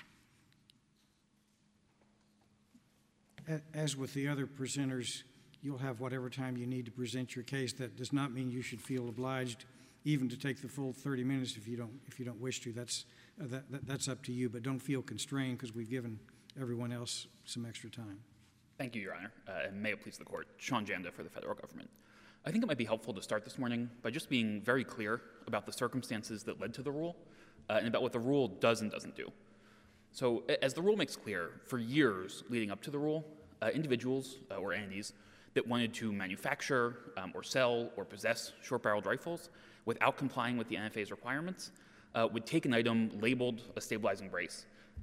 As with the other presenters, you'll have whatever time you need to present your case. That does not mean you should feel obliged even to take the full 30 minutes if you don't wish to. That's up to you, but don't feel constrained because we've given everyone else some extra time. Thank you, Your Honor, and may it please the court. Sean Janda for the federal government. I think it might be helpful to start this morning by just being very clear about the circumstances that led to the rule and about what the rule does and doesn't do. So as the rule makes clear, for years leading up to the rule, individuals or entities that wanted to manufacture or sell or possess short-barreled rifles without complying with the NFA's requirements would take an item labeled a stabilizing brace,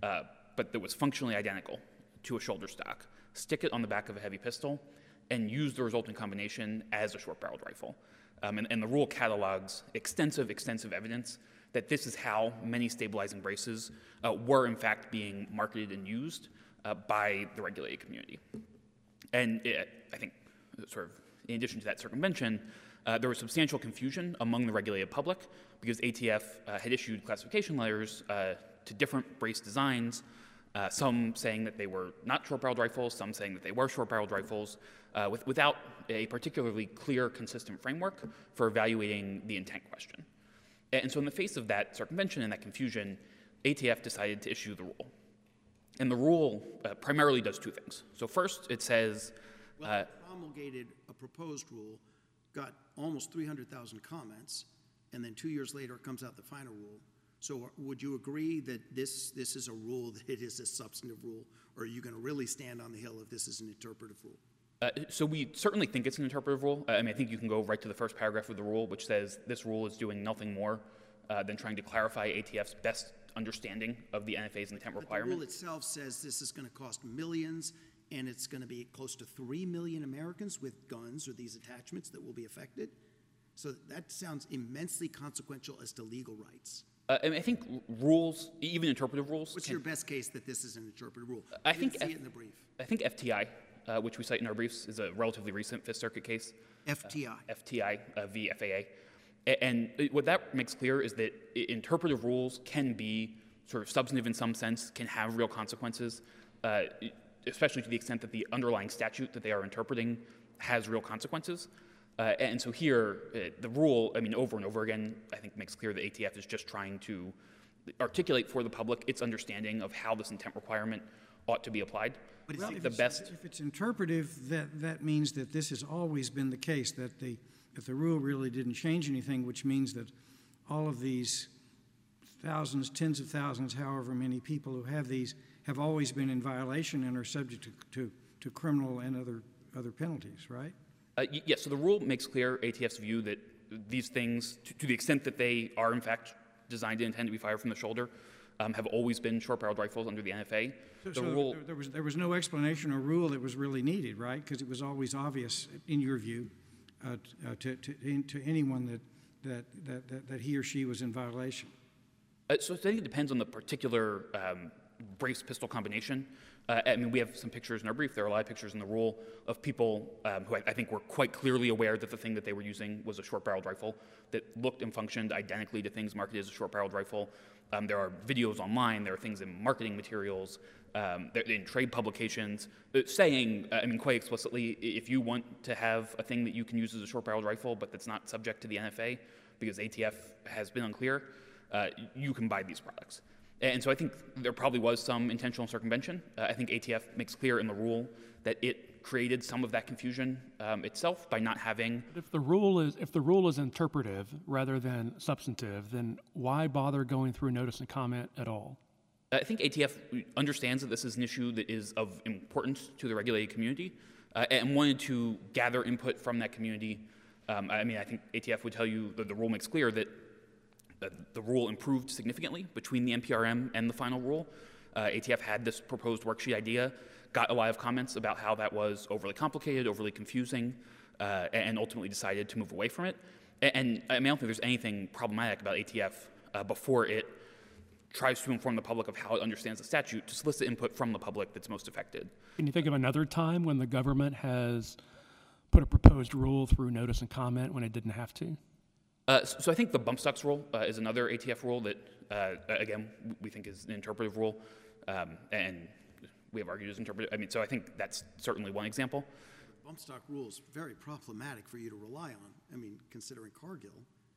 but that was functionally identical to a shoulder stock, stick it on the back of a heavy pistol, and use the resulting combination as a short-barreled rifle. And the rule catalogs extensive evidence that this is how many stabilizing braces were in fact being marketed and used by the regulated community. And I think, sort of in addition to that circumvention, there was substantial confusion among the regulated public because ATF had issued classification letters to different brace designs, some saying that they were not short-barreled rifles, some saying that they were short-barreled rifles, without a particularly clear, consistent framework for evaluating the intent question. And so in the face of that circumvention and that confusion, ATF decided to issue the rule. And the rule primarily does two things. So first, it says... Well, it promulgated a proposed rule, got almost 300,000 comments, and then 2 years later it comes out the final rule. So would you agree that this is a rule, that it is a substantive rule, or are you going to really stand on the hill if this is an interpretive rule? So we certainly think it's an interpretive rule. I mean, I think you can go right to the first paragraph of the rule, which says this rule is doing nothing more than trying to clarify ATF's best understanding of the NFA's intent requirement. The rule itself says this is going to cost millions, and it's going to be close to 3 million Americans with guns or these attachments that will be affected. So that sounds immensely consequential as to legal rights. I mean, I think rules, even interpretive rules... What's your best case that this is an interpretive rule? I think didn't see it in the brief. I think FTI, which we cite in our briefs, is a relatively recent Fifth Circuit case. FTI. FTI v. FAA. And what that makes clear is that interpretive rules can be sort of substantive in some sense, can have real consequences, especially to the extent that the underlying statute that they are interpreting has real consequences. And so here, the rule, I mean, over and over again, I think makes clear that ATF is just trying to articulate for the public its understanding of how this intent requirement ought to be applied. But Well, the best... if it's interpretive, that means that this has always been the case, that the rule really didn't change anything, which means that all of these thousands, tens of thousands, however many people who have these have always been in violation and are subject to criminal and other penalties, right? Yes, so the rule makes clear ATF's view that these things, to the extent that they are in fact designed and intended to be fired from the shoulder, have always been short-barreled rifles under the NFA. There was no explanation or rule that was really needed, right? Because it was always obvious, in your view, to anyone that he or she was in violation. So I think it depends on the particular brace pistol combination. I mean, we have some pictures in our brief. There are a lot of pictures in the rule of people who I think were quite clearly aware that the thing that they were using was a short-barreled rifle that looked and functioned identically to things marketed as a short-barreled rifle. There are videos online. There are things in marketing materials, in trade publications, saying, I mean, quite explicitly, if you want to have a thing that you can use as a short-barreled rifle but that's not subject to the NFA because ATF has been unclear, you can buy these products. And so I think there probably was some intentional circumvention. I think ATF makes clear in the rule that it created some of that confusion itself by not having. If the rule is interpretive rather than substantive, then why bother going through notice and comment at all? I think ATF understands that this is an issue that is of importance to the regulated community and wanted to gather input from that community. I think ATF would tell you that the rule makes clear that the rule improved significantly between the NPRM and the final rule. ATF had this proposed worksheet idea, got a lot of comments about how that was overly complicated, overly confusing, and ultimately decided to move away from it. And I don't think there's anything problematic about ATF before it tries to inform the public of how it understands the statute to solicit input from the public that's most affected. Can you think of another time when the government has put a proposed rule through notice and comment when it didn't have to? So I think the bump stocks rule is another ATF rule that, again, we think is an interpretive rule, and we have argued as interpretive. So I think that's certainly one example. Bump stock rule is very problematic for you to rely on. Considering Cargill,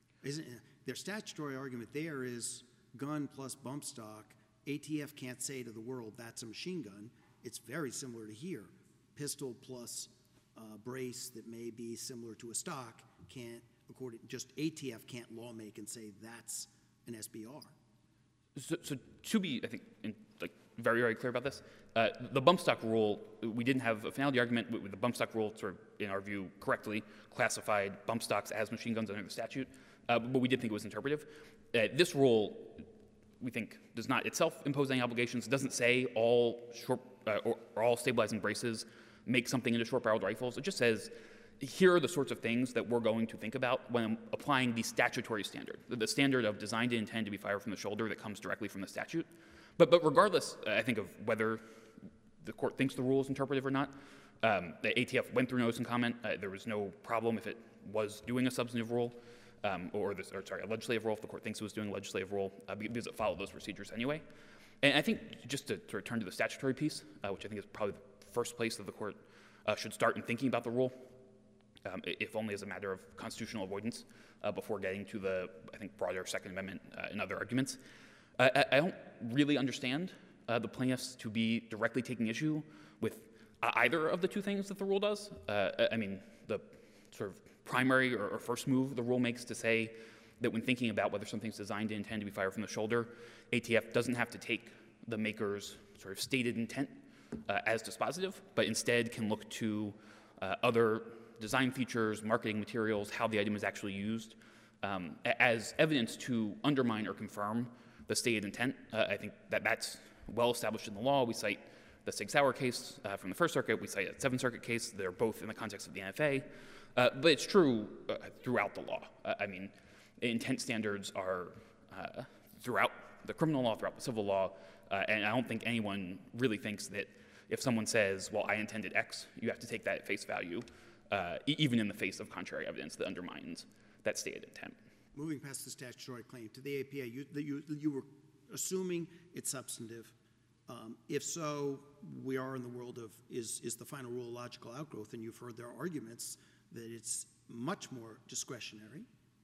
their statutory argument there is gun plus bump stock. ATF can't say to the world that's a machine gun. It's very similar to here. Pistol plus brace that may be similar to a stock can't. Just ATF can't lawmake and say that's an SBR. So to be, I think, very, very clear about this, the bump stock rule, we didn't have a finality argument. The bump stock rule, sort of, in our view, correctly classified bump stocks as machine guns under the statute, but we did think it was interpretive. This rule, we think, does not itself impose any obligations. It doesn't say all short or all stabilizing braces make something into short-barreled rifles. It just says, here are the sorts of things that we're going to think about when applying the statutory standard, the standard of designed to intend to be fired from the shoulder that comes directly from the statute. But regardless, I think, of whether the court thinks the rule is interpretive or not, the ATF went through notice and comment. There was no problem if it was doing a substantive rule, a legislative rule, if the court thinks it was doing a legislative rule, because it followed those procedures anyway. And I think, just to return to the statutory piece, which I think is probably the first place that the court should start in thinking about the rule, if only as a matter of constitutional avoidance, before getting to the, I think, broader Second Amendment and other arguments. I don't really understand the plaintiffs to be directly taking issue with either of the two things that the rule does. The sort of primary or first move the rule makes to say that when thinking about whether something's designed to intend to be fired from the shoulder, ATF doesn't have to take the maker's sort of stated intent as dispositive, but instead can look to other design features, marketing materials, how the item is actually used, as evidence to undermine or confirm the stated intent. I think that's well established in the law. We cite the Sig Sauer case from the First Circuit. We cite a Seventh Circuit case. They're both in the context of the NFA. But it's true throughout the law. Intent standards are throughout the criminal law, throughout the civil law, and I don't think anyone really thinks that if someone says, well, I intended X, you have to take that at face value, even in the face of contrary evidence that undermines that stated intent. Moving past the statutory claim to the APA, you were assuming it's substantive. If so, we are in the world of is the final rule a logical outgrowth, and you've heard their arguments that it's much more discretionary,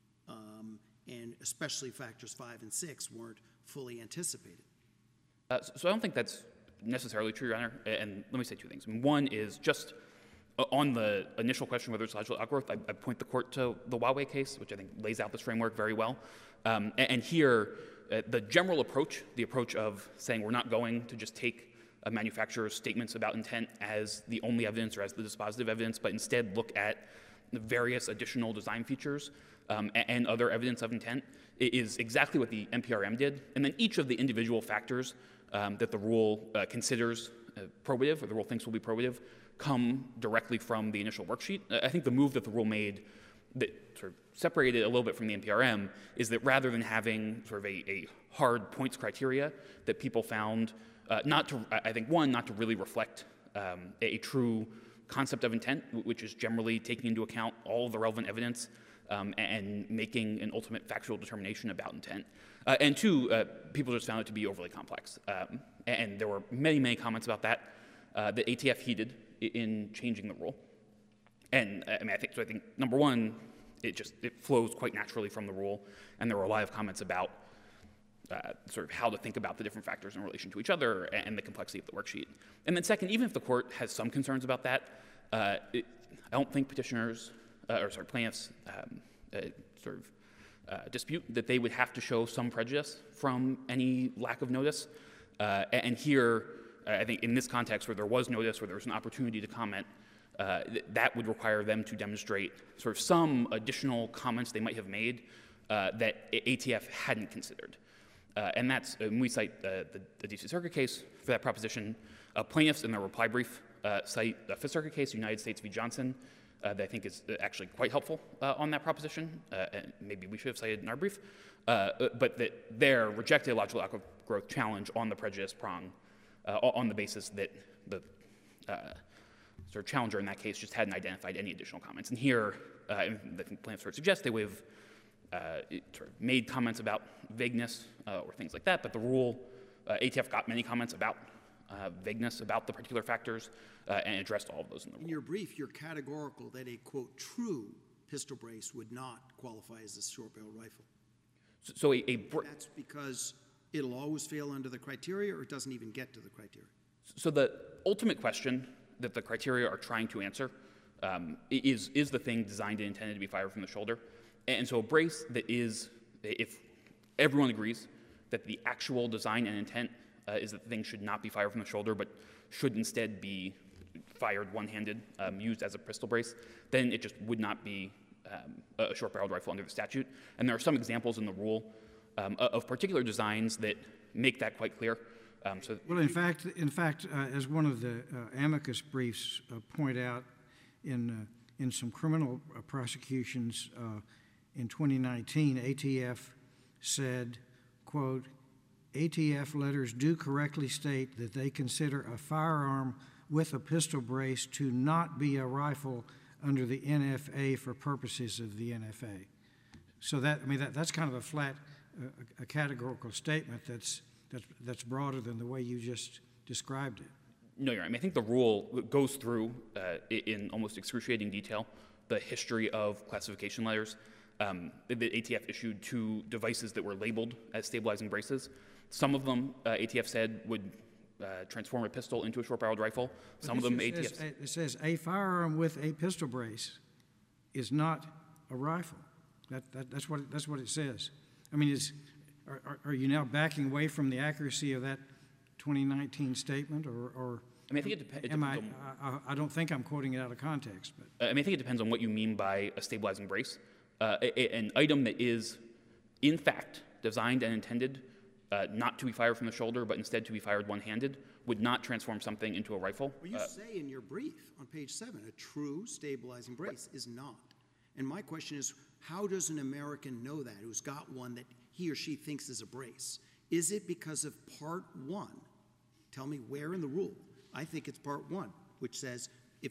and especially factors 5 and 6 weren't fully anticipated. So I don't think that's necessarily true, Your Honor, and let me say two things. One is just on the initial question whether it's logical outgrowth, I point the court to the Huawei case, which I think lays out this framework very well. And here, the general approach, the approach of saying we're not going to just take a manufacturer's statements about intent as the only evidence or as the dispositive evidence, but instead look at the various additional design features and other evidence of intent, is exactly what the NPRM did. And then each of the individual factors that the rule considers probative, or the rule thinks will be probative, come directly from the initial worksheet. I think the move that the rule made that sort of separated it a little bit from the NPRM is that rather than having sort of a hard points criteria that people found not to really reflect a true concept of intent, which is generally taking into account all of the relevant evidence and making an ultimate factual determination about intent. And two, people just found it to be overly complex. And there were many, many comments about that that ATF heeded in changing the rule. And I think number one, it flows quite naturally from the rule, and there were a lot of comments about sort of how to think about the different factors in relation to each other and the complexity of the worksheet. And then second, even if the court has some concerns about that, I don't think plaintiffs dispute that they would have to show some prejudice from any lack of notice. And here, I think in this context where there was notice, where there was an opportunity to comment, that would require them to demonstrate sort of some additional comments they might have made that ATF hadn't considered. And that's, and we cite the DC Circuit case for that proposition. Plaintiffs in their reply brief cite a Fifth Circuit case, United States v. Johnson, that I think is actually quite helpful on that proposition, and maybe we should have cited in our brief, but that there rejected a logical outgrowth challenge on the prejudice prong on the basis that the sort of challenger in that case just hadn't identified any additional comments. And here, I think plaintiffs sort of suggest they would have sort of made comments about vagueness or things like that, but the rule, ATF got many comments about vagueness about the particular factors and addressed all of those in the rule. In your brief, you're categorical that a, quote, true pistol brace would not qualify as a short-barreled rifle. So That's because it'll always fail under the criteria, or it doesn't even get to the criteria? So the ultimate question that the criteria are trying to answer is the thing designed and intended to be fired from the shoulder? And so a brace that is, if everyone agrees that the actual design and intent is that the thing should not be fired from the shoulder, but should instead be fired one-handed, used as a pistol brace, then it just would not be a short-barreled rifle under the statute. And there are some examples in the rule of particular designs that make that quite clear. Well, in fact, as one of the amicus briefs point out, in some criminal prosecutions in 2019, ATF said, quote, ATF letters do correctly state that they consider a firearm with a pistol brace to not be a rifle under the NFA for purposes of the NFA. So that's kind of a flat, a categorical statement that's broader than the way you just described it. No, you're right. I mean, I think the rule goes through in almost excruciating detail the history of classification letters. The ATF issued 2 devices that were labeled as stabilizing braces. Some of them, ATF said, would transform a pistol into a short-barreled rifle. Some of them, ATF... It says a firearm with a pistol brace is not a rifle. That's what it says. I mean, are you now backing away from the accuracy of that 2019 statement, or I mean, I think it depends I don't think I'm quoting it out of context. But I mean, I think it depends on what you mean by a stabilizing brace. An item that is, in fact, designed and intended not to be fired from the shoulder, but instead to be fired one-handed, would not transform something into a rifle. Well, you say in your brief on page 7, a true stabilizing brace is not. And my question is, how does an American know that, who's got one that he or she thinks is a brace? Is it because of Part 1? Tell me where in the rule. I think it's Part 1, which says if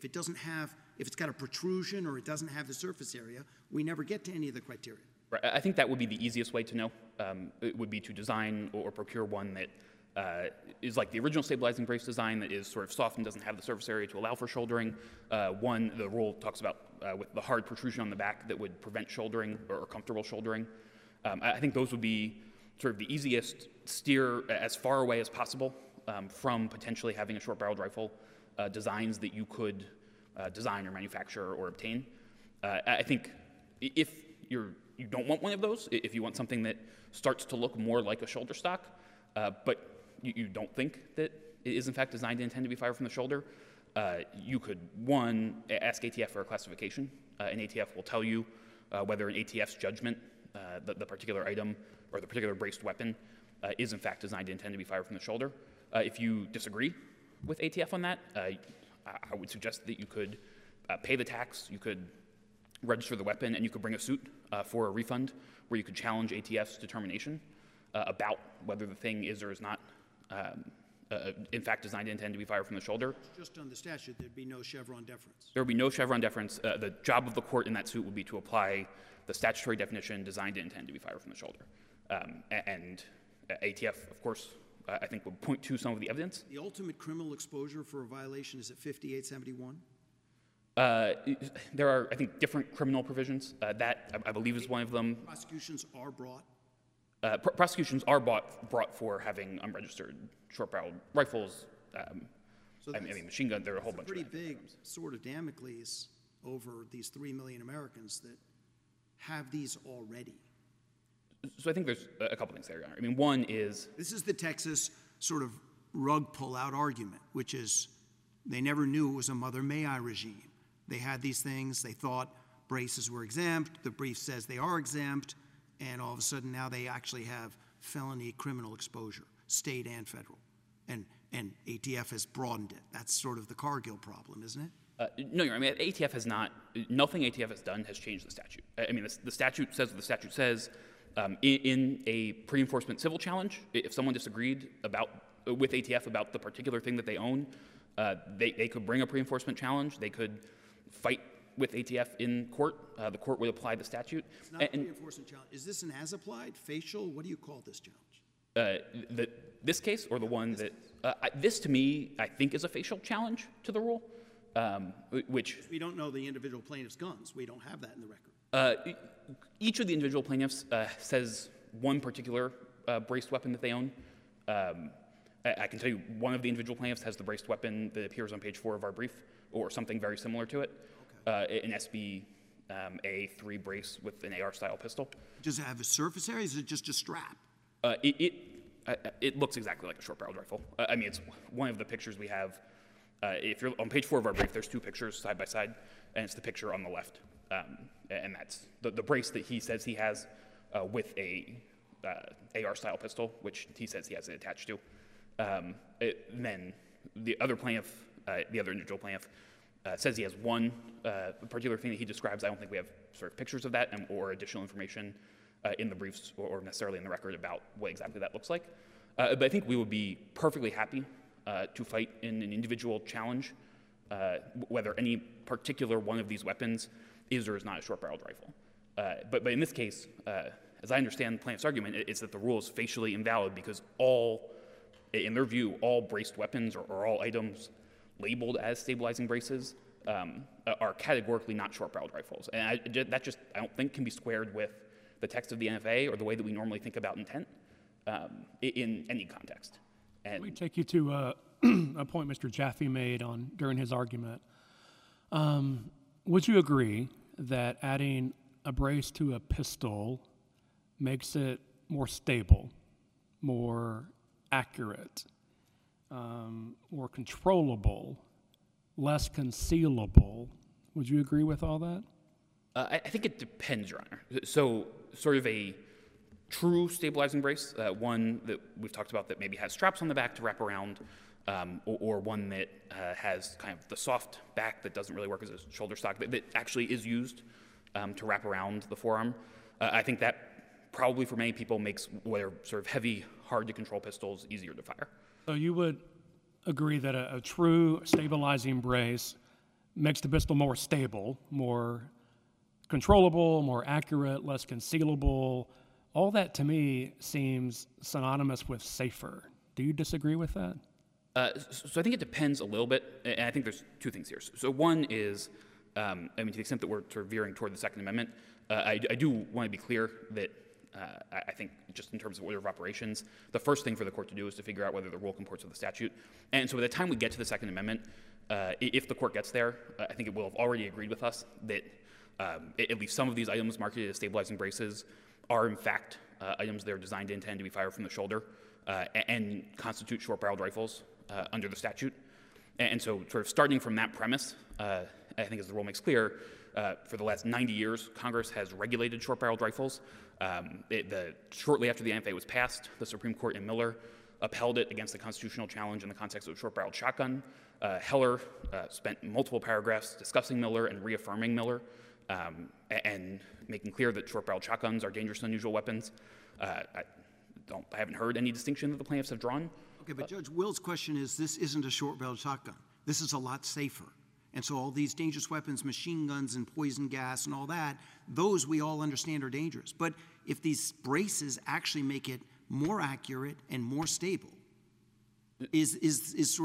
it's got a protrusion or it doesn't have the surface area, we never get to any of the criteria. Right. I think that would be the easiest way to know. It would be to design or procure one that is like the original stabilizing brace design, that is sort of soft and doesn't have the surface area to allow for shouldering. One, the rule talks about with the hard protrusion on the back that would prevent shouldering or comfortable shouldering. I think those would be sort of the easiest steer as far away as possible from potentially having a short-barreled rifle designs that you could design or manufacture or obtain. I think if you don't want one of those, if you want something that starts to look more like a shoulder stock, but you don't think that it is in fact designed and intended to be fired from the shoulder, you could, one, ask ATF for a classification, and ATF will tell you whether in ATF's judgment the particular item or the particular braced weapon is in fact designed and intended to be fired from the shoulder. If you disagree with ATF on that, I would suggest that you could pay the tax, you could register the weapon, and you could bring a suit for a refund where you could challenge ATF's determination about whether the thing is or is not in fact designed and intended to be fired from the shoulder. Just on the statute, there'd be no Chevron deference. There would be no Chevron deference. The job of the court in that suit would be to apply the statutory definition designed and intended to be fired from the shoulder. And ATF, of course, I think would point to some of the evidence. The ultimate criminal exposure for a violation is at 5871? There are, I think, different criminal provisions. That, I believe, is one of them. Prosecutions are brought? Prosecutions are brought for having unregistered short-barreled rifles. I mean, machine gun. There are a whole bunch pretty of big sword of Damocles over these 3 million Americans that have these already. So I think there's a couple things there, Your Honor. I mean, one is This is the Texas sort of rug pull-out argument, which is they never knew it was a Mother May I regime. They had these things. They thought braces were exempt. The brief says they are exempt. And all of a sudden now they actually have felony criminal exposure, state and federal. And ATF has broadened it. That's sort of the Cargill problem, isn't it? no, Your Honor. I mean, ATF has not. Nothing ATF has done has changed the statute. I mean, the statute says what the statute says. In a pre-enforcement civil challenge, if someone disagreed with ATF about the particular thing that they own, they could bring a pre-enforcement challenge. They could fight with ATF in court. The court would apply the statute. It's not a pre-enforcement challenge. Is this an as-applied, facial? What do you call this challenge? This case, or the one that this to me, I think, is a facial challenge to the rule, which We don't know the individual plaintiff's guns. We don't have that in the record. each of the individual plaintiffs says one particular braced weapon that they own. I can tell you one of the individual plaintiffs has the braced weapon that appears on page 4 of our brief, or something very similar to it, an SB A3 brace with an AR-style pistol. Does it have a surface area? Is it just a strap? It looks exactly like a short-barreled rifle. I mean, it's one of the pictures we have. If you're on page 4 of our brief, there's 2 pictures side by side, and it's the picture on the left. And that's the brace that he says he has with a AR-style pistol, which he says he has it attached to. Then the other plaintiff, the other individual plaintiff, says he has one particular thing that he describes. I don't think we have sort of pictures of that or additional information in the briefs or necessarily in the record about what exactly that looks like. But I think we would be perfectly happy to fight in an individual challenge, whether any particular one of these weapons is or is not a short-barreled rifle. But in this case, as I understand the plaintiff's argument, it's that the rule is facially invalid because in their view, all braced weapons or all items labeled as stabilizing braces are categorically not short-barreled rifles. And I don't think can be squared with the text of the NFA or the way that we normally think about intent in any context. Let me take you to a point Mr. Jaffe made during his argument. Would you agree that adding a brace to a pistol makes it more stable, more accurate, more controllable, less concealable? Would you agree with all that? I think it depends, Your Honor. So sort of a true stabilizing brace, one that we've talked about that maybe has straps on the back to wrap around, or one that has kind of the soft back that doesn't really work as a shoulder stock, that actually is used to wrap around the forearm. I think that probably for many people makes what are sort of heavy, hard-to-control pistols easier to fire. So you would agree that a true stabilizing brace makes the pistol more stable, more controllable, more accurate, less concealable. All that to me seems synonymous with safer. Do you disagree with that? So I think it depends a little bit, and I think there's 2 things here. So one is, I mean, to the extent that we're sort of veering toward the Second Amendment, I do want to be clear that I think just in terms of order of operations, the first thing for the court to do is to figure out whether the rule comports with the statute. And so by the time we get to the Second Amendment, if the court gets there, I think it will have already agreed with us that at least some of these items marketed as stabilizing braces are in fact items that are designed to intend to be fired from the shoulder and constitute short-barreled rifles under the statute. And so sort of starting from that premise, I think as the rule makes clear, for the last 90 years, Congress has regulated short-barreled rifles. Shortly after the NFA was passed, the Supreme Court in Miller upheld it against the constitutional challenge in the context of a short-barreled shotgun. Heller spent multiple paragraphs discussing Miller and reaffirming Miller and making clear that short-barreled shotguns are dangerous and unusual weapons. I haven't heard any distinction that the plaintiffs have drawn. Okay, but Judge Will's question is, this isn't a short-barreled shotgun. This is a lot safer. And so all these dangerous weapons, machine guns and poison gas and all that, those we all understand are dangerous. But if these braces actually make it more accurate and more stable, is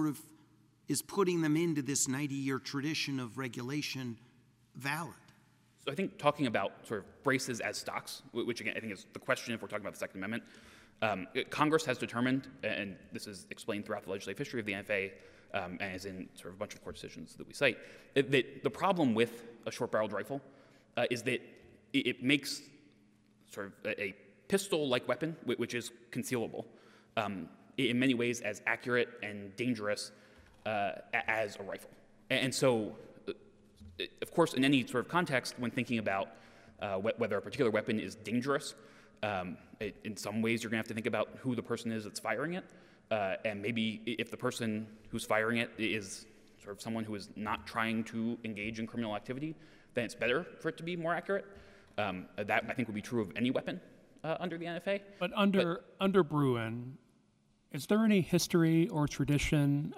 putting them into this 90-year tradition of regulation valid? So I think talking about sort of braces as stocks, which again I think is the question if we're talking about the Second Amendment, Congress has determined, and this is explained throughout the legislative history of the NFA, and is in sort of a bunch of court decisions that we cite, that the problem with a short-barreled rifle is that it makes sort of a pistol-like weapon, which is concealable, in many ways as accurate and dangerous as a rifle. And so, of course, in any sort of context, when thinking about whether a particular weapon is dangerous, in some ways you're going to have to think about who the person is that's firing it. And maybe if the person who's firing it is sort of someone who is not trying to engage in criminal activity, then it's better for it to be more accurate. That, I think, would be true of any weapon under the NFA. But under Bruen, is there any history or tradition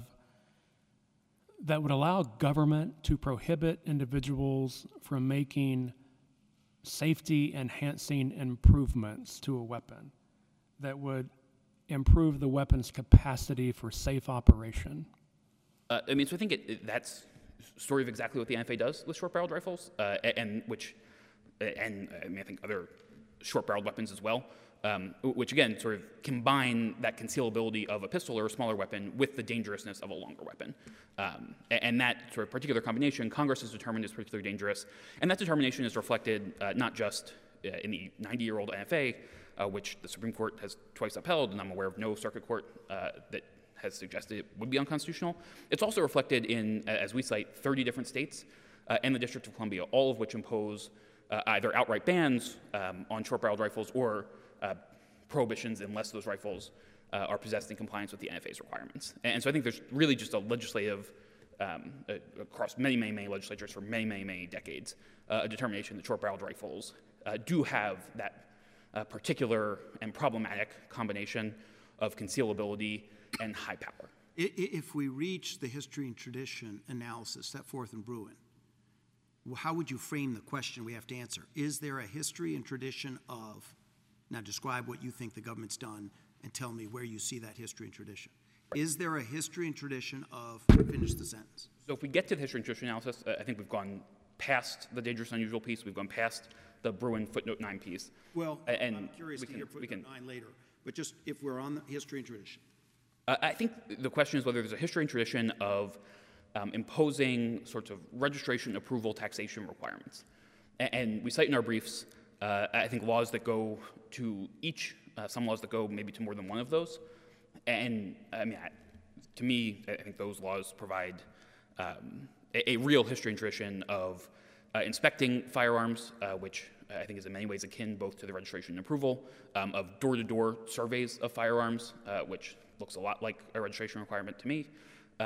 that would allow government to prohibit individuals from making safety-enhancing improvements to a weapon that would improve the weapon's capacity for safe operation? So I think that's sort of exactly what the NFA does with short-barreled rifles, and I think other short-barreled weapons as well, which again sort of combine that concealability of a pistol or a smaller weapon with the dangerousness of a longer weapon. And that sort of particular combination, Congress has determined is particularly dangerous, and that determination is reflected not just in the 90-year-old NFA, which the Supreme Court has twice upheld, and I'm aware of no circuit court that has suggested it would be unconstitutional. It's also reflected in, as we cite, 30 different states and the District of Columbia, all of which impose either outright bans on short-barreled rifles or prohibitions unless those rifles are possessed in compliance with the NFA's requirements. And so I think there's really just a legislative, across many, many, many legislatures for many, many, many decades, a determination that short-barreled rifles do have that particular and problematic combination of concealability and high power. If we reach the history and tradition analysis set forth in Bruen, how would you frame the question we have to answer? Is there a history and tradition of, now describe what you think the government's done and tell me where you see that history and tradition. Right. Is there a history and tradition of, finish the sentence. So if we get to the history and tradition analysis, I think we've gone past the dangerous and unusual piece, we've gone past the Bruen footnote 9 piece. Well, and I'm curious to hear footnote 9 later, but just if we're on the history and tradition. I think the question is whether there's a history and tradition of imposing sorts of registration, approval, taxation requirements. And we cite in our briefs, I think, laws that go to each, some laws that go maybe to more than one of those. And I mean, to me, I think those laws provide a real history and tradition of inspecting firearms, which I think is in many ways akin both to the registration and approval, of door-to-door surveys of firearms, which looks a lot like a registration requirement to me,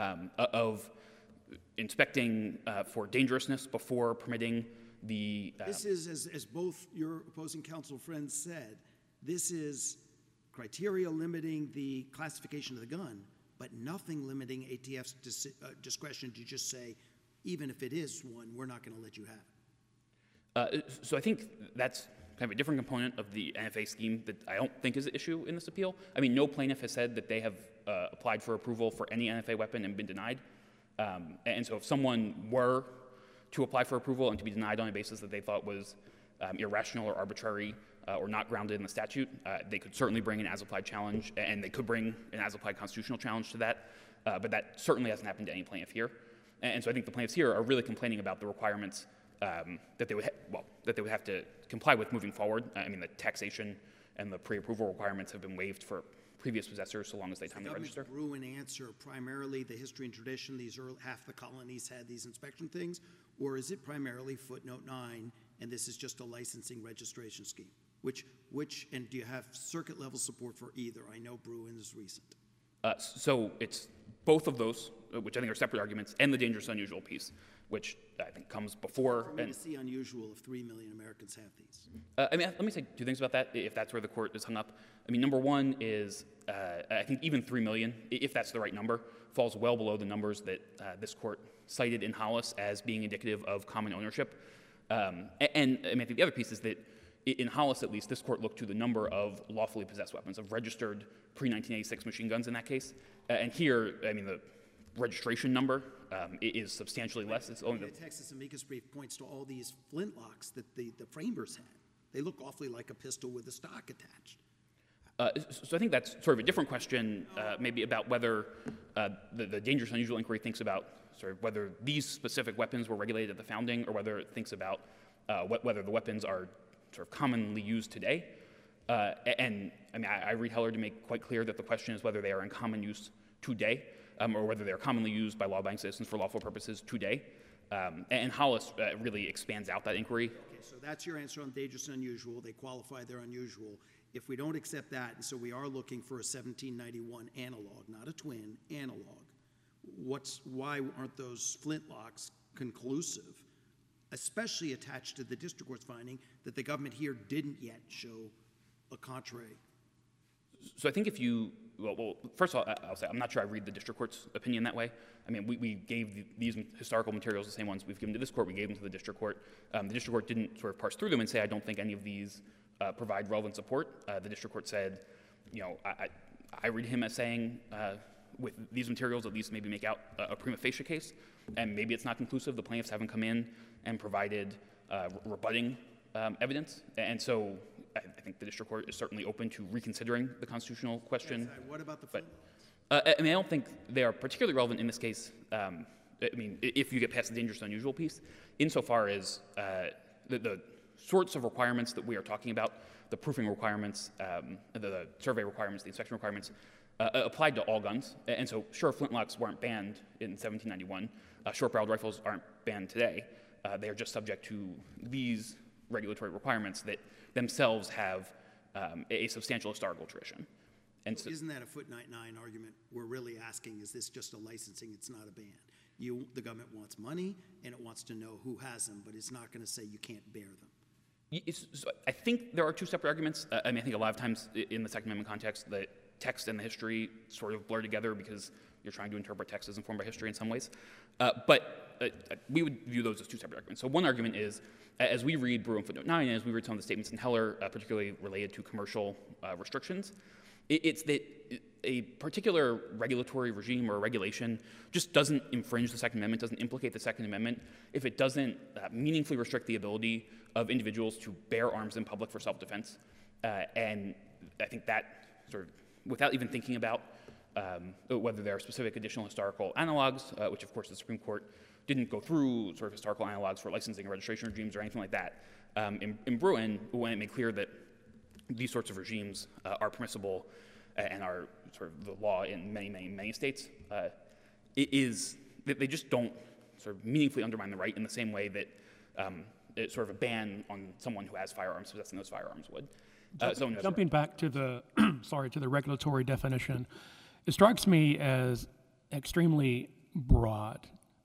of inspecting for dangerousness before permitting the... This is, as both your opposing counsel friends said, this is criteria limiting the classification of the gun, but nothing limiting ATF's discretion to just say, even if it is one, we're not going to let you have it. So I think that's kind of a different component of the NFA scheme that I don't think is an issue in this appeal. I mean, no plaintiff has said that they have applied for approval for any NFA weapon and been denied. And so if someone were to apply for approval and to be denied on a basis that they thought was irrational or arbitrary or not grounded in the statute, they could certainly bring an as-applied challenge, and they could bring an as-applied constitutional challenge to that. But that certainly hasn't happened to any plaintiff here. And so I think the plaintiffs here are really complaining about the requirements that they would have to comply with moving forward. I mean, the taxation and the pre-approval requirements have been waived for previous possessors so long as they timely register. The government's Bruen answer primarily the history and tradition, these early, half the colonies had these inspection things, or is it primarily footnote 9 and this is just a licensing registration scheme? Which, and do you have circuit level support for either? I know Bruen is recent. So it's both of those, which I think are separate arguments, and the dangerous unusual piece, which I think comes before. For me to see unusual if 3 million Americans have these. I mean, let me say two things about that, if that's where the court is hung up. I mean, number one is, I think even 3 million, if that's the right number, falls well below the numbers that this court cited in Hollis as being indicative of common ownership. And I mean, I think the other piece is that in Hollis, at least, this court looked to the number of lawfully possessed weapons, of registered pre-1986 machine guns in that case. And here, I mean, the registration number is substantially less. It's only The Texas amicus brief points to all these flintlocks that the framers had. They look awfully like a pistol with a stock attached. So I think that's sort of a different question, maybe about whether the dangerous and unusual inquiry thinks about sort of whether these specific weapons were regulated at the founding, or whether it thinks about whether the weapons are sort of commonly used today. And I mean, I read Heller to make quite clear that the question is whether they are in common use today, or whether they are commonly used by law-abiding citizens for lawful purposes today. And Hollis really expands out that inquiry. Okay, so that's your answer on dangerous and unusual. They qualify they're unusual. If we don't accept that, and so we are looking for a 1791 analog, not a twin, analog, why aren't those flintlocks conclusive, especially attached to the district court's finding that the government here didn't yet show a contrary? So I think if you, well, first of all, I'll say I'm not sure I read the district court's opinion that way. I mean, we gave these historical materials, the same ones we've given to this court, we gave them to the district court. The district court didn't sort of parse through them and say, I don't think any of these provide relevant support. The district court said, you know, I read him as saying, with these materials, at least maybe make out a prima facie case, and maybe it's not conclusive. The plaintiffs haven't come in and provided rebutting evidence, and so I think the district court is certainly open to reconsidering the constitutional question. What about the flintlocks? I mean, I don't think they are particularly relevant in this case. I mean, if you get past the dangerous and unusual piece, insofar as the sorts of requirements that we are talking about, the proofing requirements, the survey requirements, the inspection requirements, applied to all guns. And so, sure, flintlocks weren't banned in 1791. Short-barreled rifles aren't banned today. They are just subject to these regulatory requirements that themselves have a substantial historical tradition. And so, isn't that a footnote 9 argument? We're really asking, is this just a licensing? It's not a ban. The government wants money, and it wants to know who has them, but it's not going to say you can't bear them. So I think there are two separate arguments. I mean, I think a lot of times in the Second Amendment context, the text and the history sort of blur together because you're trying to interpret text as informed by history in some ways. But we would view those as two separate arguments. So one argument is, as we read Bruen footnote 9, and as we read some of the statements in Heller, particularly related to commercial restrictions, it's that a particular regulatory regime or regulation just doesn't infringe the Second Amendment, doesn't implicate the Second Amendment, if it doesn't meaningfully restrict the ability of individuals to bear arms in public for self-defense. And I think that sort of, without even thinking about whether there are specific additional historical analogs, which of course the Supreme Court didn't go through sort of historical analogs for licensing and registration regimes or anything like that. In Bruen, when it made clear that these sorts of regimes are permissible and are sort of the law in many, many, many states, they just don't sort of meaningfully undermine the right in the same way that it's sort of a ban on someone who has firearms possessing those firearms would. Jumping back to the to the regulatory definition, it strikes me as extremely broad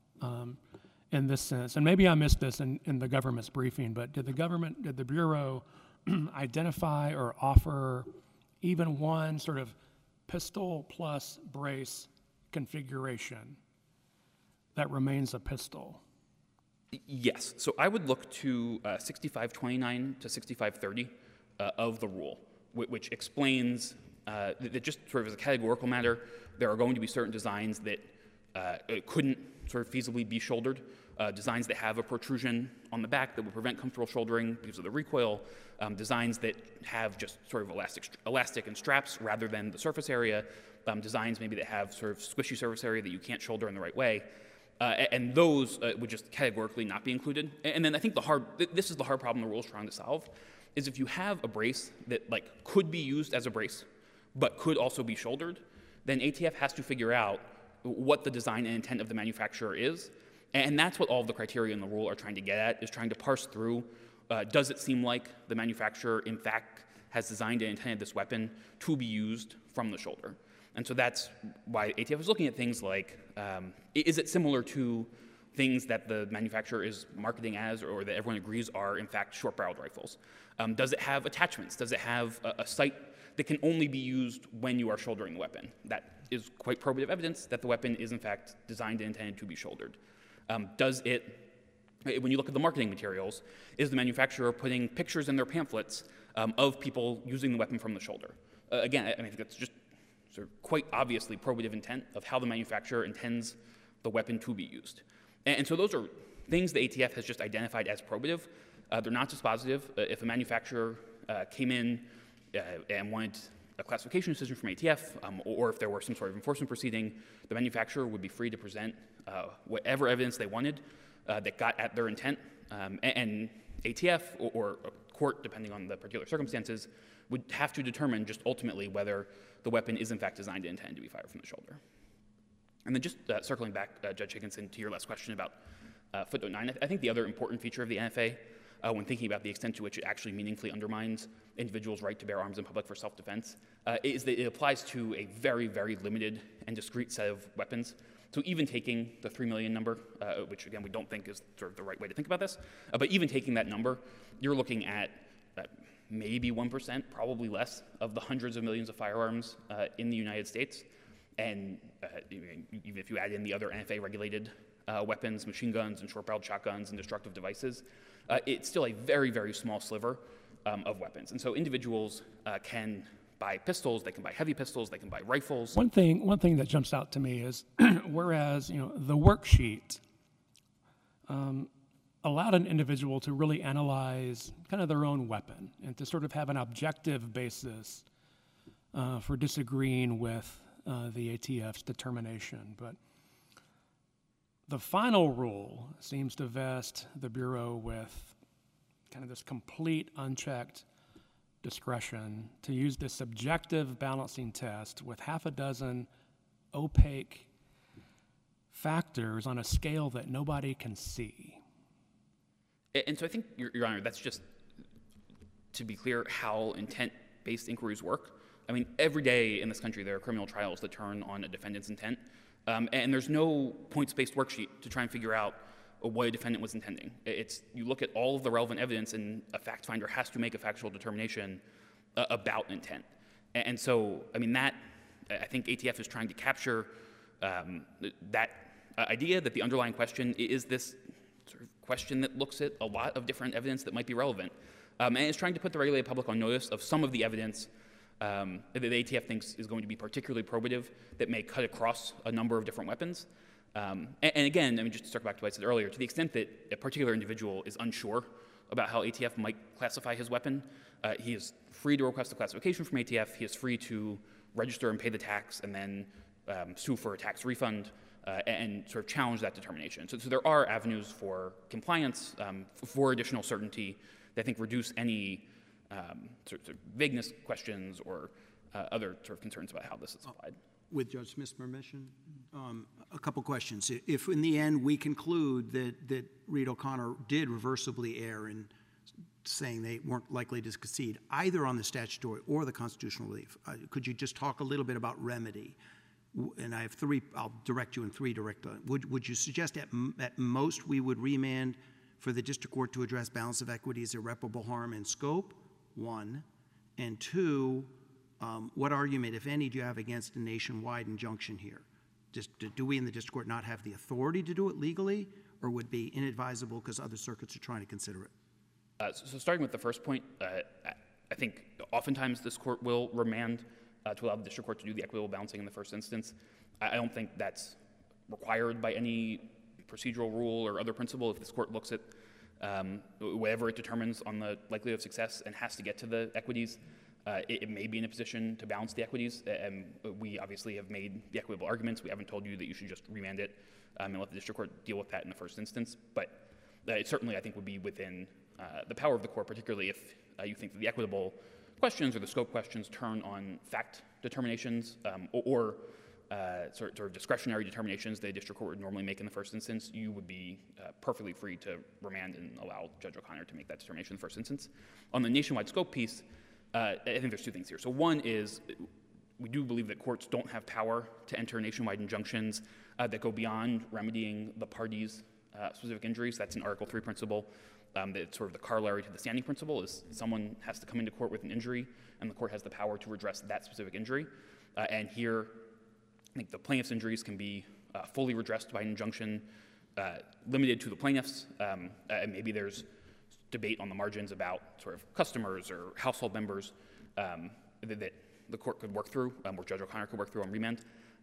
in this sense. And maybe I missed this in the government's briefing, but did the Bureau identify or offer even one sort of pistol plus brace configuration that remains a pistol? Yes. So I would look to 6529 to 6530 of the rule, which explains that just sort of as a categorical matter, there are going to be certain designs that couldn't sort of feasibly be shouldered, designs that have a protrusion on the back that would prevent comfortable shouldering because of the recoil, designs that have just sort of elastic and straps rather than the surface area, designs maybe that have sort of squishy surface area that you can't shoulder in the right way. And those would just categorically not be included. And then I think this is the hard problem the rule is trying to solve, is if you have a brace that like could be used as a brace, but could also be shouldered, then ATF has to figure out what the design and intent of the manufacturer is. And that's what all of the criteria in the rule are trying to get at, is trying to parse through, does it seem like the manufacturer in fact has designed and intended this weapon to be used from the shoulder? And so that's why ATF is looking at things like, is it similar to things that the manufacturer is marketing as or that everyone agrees are in fact short-barreled rifles? Does it have attachments? Does it have a sight that can only be used when you are shouldering the weapon? That is quite probative evidence that the weapon is in fact designed and intended to be shouldered. Does it, when you look at the marketing materials, is the manufacturer putting pictures in their pamphlets of people using the weapon from the shoulder? Again, I mean, that's just sort of quite obviously probative intent of how the manufacturer intends the weapon to be used. And so those are things the ATF has just identified as probative. They're not dispositive. If a manufacturer came in and wanted a classification decision from ATF, or if there were some sort of enforcement proceeding, the manufacturer would be free to present whatever evidence they wanted that got at their intent, and ATF or a court, depending on the particular circumstances, would have to determine just ultimately whether the weapon is in fact designed and intended to be fired from the shoulder. And then just circling back, Judge Higginson, to your last question about footnote 9, I think the other important feature of the NFA, when thinking about the extent to which it actually meaningfully undermines individuals' right to bear arms in public for self-defense, is that it applies to a very, very limited and discrete set of weapons. So even taking the 3 million number, which again we don't think is sort of the right way to think about this, but even taking that number, you're looking at maybe 1%, probably less, of the hundreds of millions of firearms in the United States. And even if you add in the other NFA-regulated weapons, machine guns and short-barreled shotguns and destructive devices, it's still a very, very small sliver of weapons. And so individuals can buy pistols, they can buy heavy pistols, they can buy rifles. One thing that jumps out to me is, whereas the worksheet allowed an individual to really analyze kind of their own weapon and to sort of have an objective basis for disagreeing with the ATF's determination. But the final rule seems to vest the Bureau with kind of this complete unchecked discretion to use this subjective balancing test with half a dozen opaque factors on a scale that nobody can see. And so I think, Your Honor, that's just, to be clear, how intent-based inquiries work. I mean, every day in this country there are criminal trials that turn on a defendant's intent, and there's no points-based worksheet to try and figure out what a defendant was intending. You look at all of the relevant evidence, and a fact finder has to make a factual determination about intent. And so, I mean, I think ATF is trying to capture that idea that the underlying question is this sort of question that looks at a lot of different evidence that might be relevant, and is trying to put the regulated public on notice of some of the evidence that the ATF thinks is going to be particularly probative that may cut across a number of different weapons. And again, I mean, just to circle back to what I said earlier, to the extent that a particular individual is unsure about how ATF might classify his weapon, he is free to request a classification from ATF. He is free to register and pay the tax and then sue for a tax refund and sort of challenge that determination. So there are avenues for compliance, for additional certainty that I think reduce any sort of vagueness questions or other sort of concerns about how this is applied. With Judge Smith's permission, a couple questions. If in the end we conclude that Reed O'Connor did reversibly err in saying they weren't likely to concede either on the statutory or the constitutional relief, could you just talk a little bit about remedy? And I have three, I'll direct you in three direct. Would you suggest at most we would remand for the district court to address balance of equities, irreparable harm, and scope? One. And two, what argument, if any, do you have against a nationwide injunction here? Do we in the district court not have the authority to do it legally, or would be inadvisable because other circuits are trying to consider it? So starting with the first point, I think oftentimes this court will remand to allow the district court to do the equitable balancing in the first instance. I don't think that's required by any procedural rule or other principle. If this court looks at whatever it determines on the likelihood of success and has to get to the equities, it may be in a position to balance the equities. And we obviously have made the equitable arguments. We haven't told you that you should just remand it and let the district court deal with that in the first instance. But it certainly, I think, would be within the power of the court, particularly if you think that the equitable questions or the scope questions turn on fact determinations or sort of discretionary determinations the district court would normally make in the first instance. You would be perfectly free to remand and allow Judge O'Connor to make that determination in the first instance. On the nationwide scope piece, I think there's two things here. So one is we do believe that courts don't have power to enter nationwide injunctions that go beyond remedying the parties' specific injuries. That's an Article 3 principle. It's sort of the corollary to the standing principle is someone has to come into court with an injury and the court has the power to redress that specific injury. And here, I think the plaintiff's injuries can be fully redressed by an injunction limited to the plaintiffs. And maybe there's debate on the margins about sort of customers or household members that the court could work through, or Judge O'Connor could work through on remand.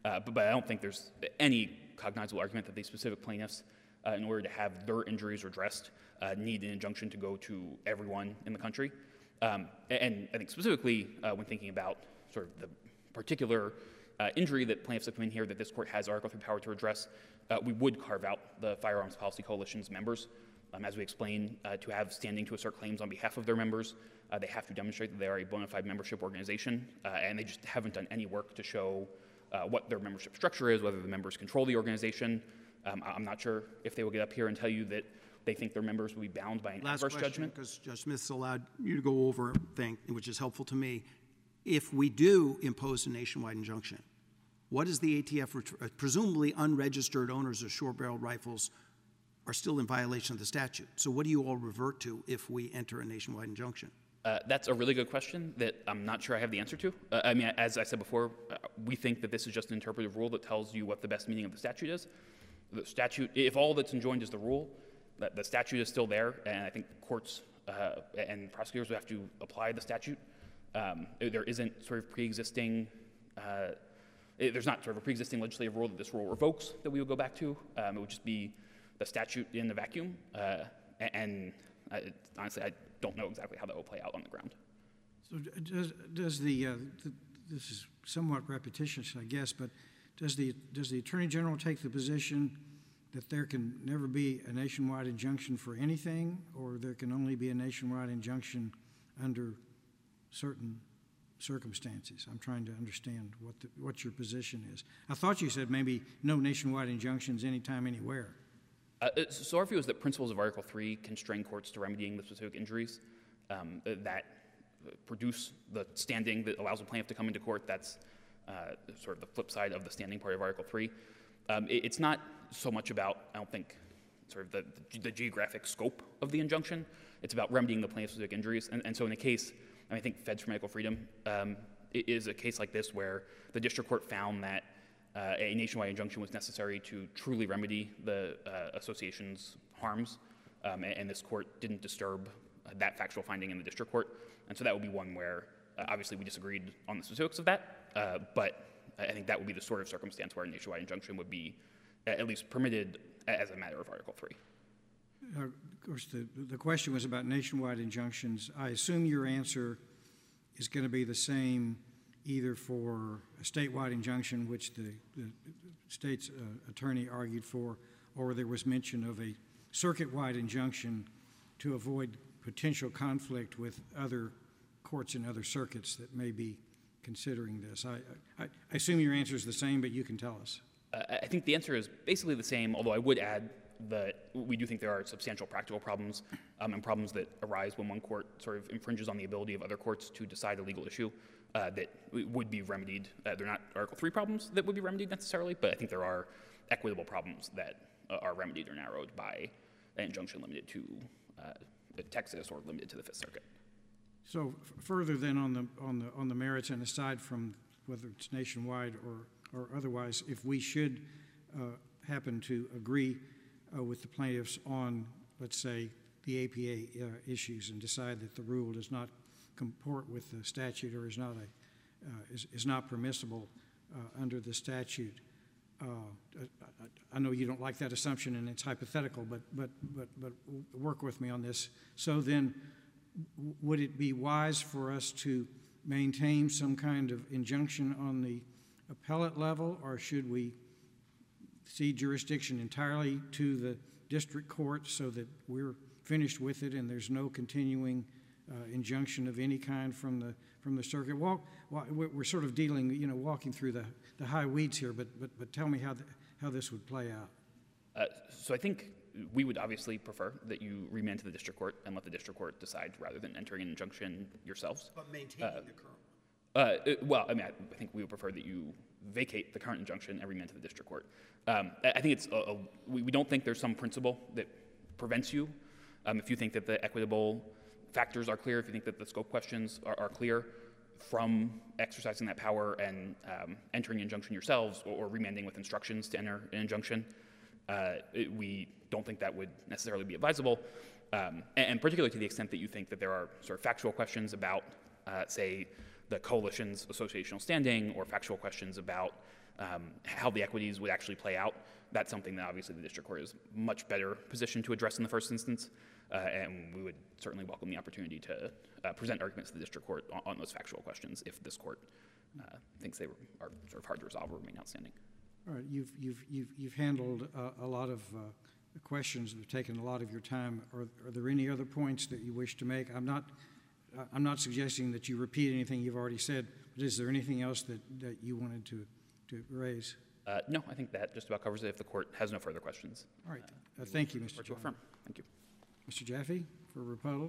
But I don't think there's any cognizable argument that these specific plaintiffs, in order to have their injuries redressed, need an injunction to go to everyone in the country. And I think specifically when thinking about sort of the particular injury that plaintiffs have come in here that this court has Article III power to address, we would carve out the Firearms Policy Coalition's members. As we explained, to have standing to assert claims on behalf of their members, they have to demonstrate that they are a bona fide membership organization, and they just haven't done any work to show what their membership structure is, whether the members control the organization. I'm not sure if they will get up here and tell you that they think their members will be bound by an adverse judgment. Because Judge Smith's allowed you to go over a thing, which is helpful to me. If we do impose a nationwide injunction, what is the ATF, presumably unregistered owners of short-barreled rifles are still in violation of the statute. So what do you all revert to if we enter a nationwide injunction? That's a really good question that I'm not sure I have the answer to. I mean, as I said before, we think that this is just an interpretive rule that tells you what the best meaning of the statute is. The statute, if all that's enjoined is the rule, that the statute is still there, and I think courts and prosecutors would have to apply the statute. There isn't sort of pre-existing, there's not sort of a pre-existing legislative rule that this rule revokes that we would go back to. It would just be the statute in the vacuum, honestly, I don't know exactly how that will play out on the ground. So does the this is somewhat repetitious, I guess, but does the Attorney General take the position that there can never be a nationwide injunction for anything, or there can only be a nationwide injunction under certain circumstances? I'm trying to understand what your position is. I thought you said maybe no nationwide injunctions anytime, anywhere. So our view is that principles of Article III constrain courts to remedying the specific injuries that produce the standing that allows a plaintiff to come into court. That's sort of the flip side of the standing part of Article III. It's not so much about, I don't think, sort of the geographic scope of the injunction. It's about remedying the plaintiff's specific injuries. And so in a case, I think Feds for Medical Freedom is a case like this where the district court found that a nationwide injunction was necessary to truly remedy the association's harms, and this court didn't disturb that factual finding in the district court. And so that would be one where, obviously, we disagreed on the specifics of that, but I think that would be the sort of circumstance where a nationwide injunction would be at least permitted as a matter of Article III. Of course, the question was about nationwide injunctions. I assume your answer is going to be the same either for a statewide injunction, which the state's attorney argued for, or there was mention of a circuit-wide injunction to avoid potential conflict with other courts in other circuits that may be considering this. I assume your answer is the same, but you can tell us. I think the answer is basically the same, although I would add that we do think there are substantial practical problems and problems that arise when one court sort of infringes on the ability of other courts to decide a legal issue that would be remedied. They're not Article III problems that would be remedied necessarily, but I think there are equitable problems that are remedied or narrowed by an injunction limited to Texas or limited to the Fifth Circuit. So further then on the merits, and aside from whether it's nationwide or otherwise, if we should happen to agree with the plaintiffs on, let's say, the APA issues and decide that the rule does not comport with the statute or is not permissible under the statute, I know you don't like that assumption and it's hypothetical, but work with me on this. So then, would it be wise for us to maintain some kind of injunction on the appellate level, or should we cede jurisdiction entirely to the district court so that we're finished with it and there's no continuing injunction of any kind from the circuit? We're sort of dealing, walking through the high weeds here, but tell me how this would play out. So I think we would obviously prefer that you remand to the district court and let the district court decide rather than entering an injunction yourselves. But maintaining the current. Well, I mean, I think we would prefer that you vacate the current injunction and remand to the district court. I think it's we don't think there's some principle that prevents you. If you think that the equitable factors are clear, if you think that the scope questions are clear from exercising that power and entering an injunction yourselves or remanding with instructions to enter an injunction, we don't think that would necessarily be advisable, and particularly to the extent that you think that there are sort of factual questions about, say, the coalition's associational standing or factual questions about how the equities would actually play out. That's something that obviously the district court is much better positioned to address in the first instance, and we would certainly welcome the opportunity to present arguments to the district court on those factual questions if this court thinks they are sort of hard to resolve or remain outstanding. All right, you've handled a lot of questions that have taken a lot of your time. Are there any other points that you wish to make? I'm not suggesting that you repeat anything you've already said, but is there anything else that you wanted to raise? No, I think that just about covers it if the court has no further questions. All right, thank you, Mr. Court to John. affirm. Thank you. Mr. Jaffe for rebuttal.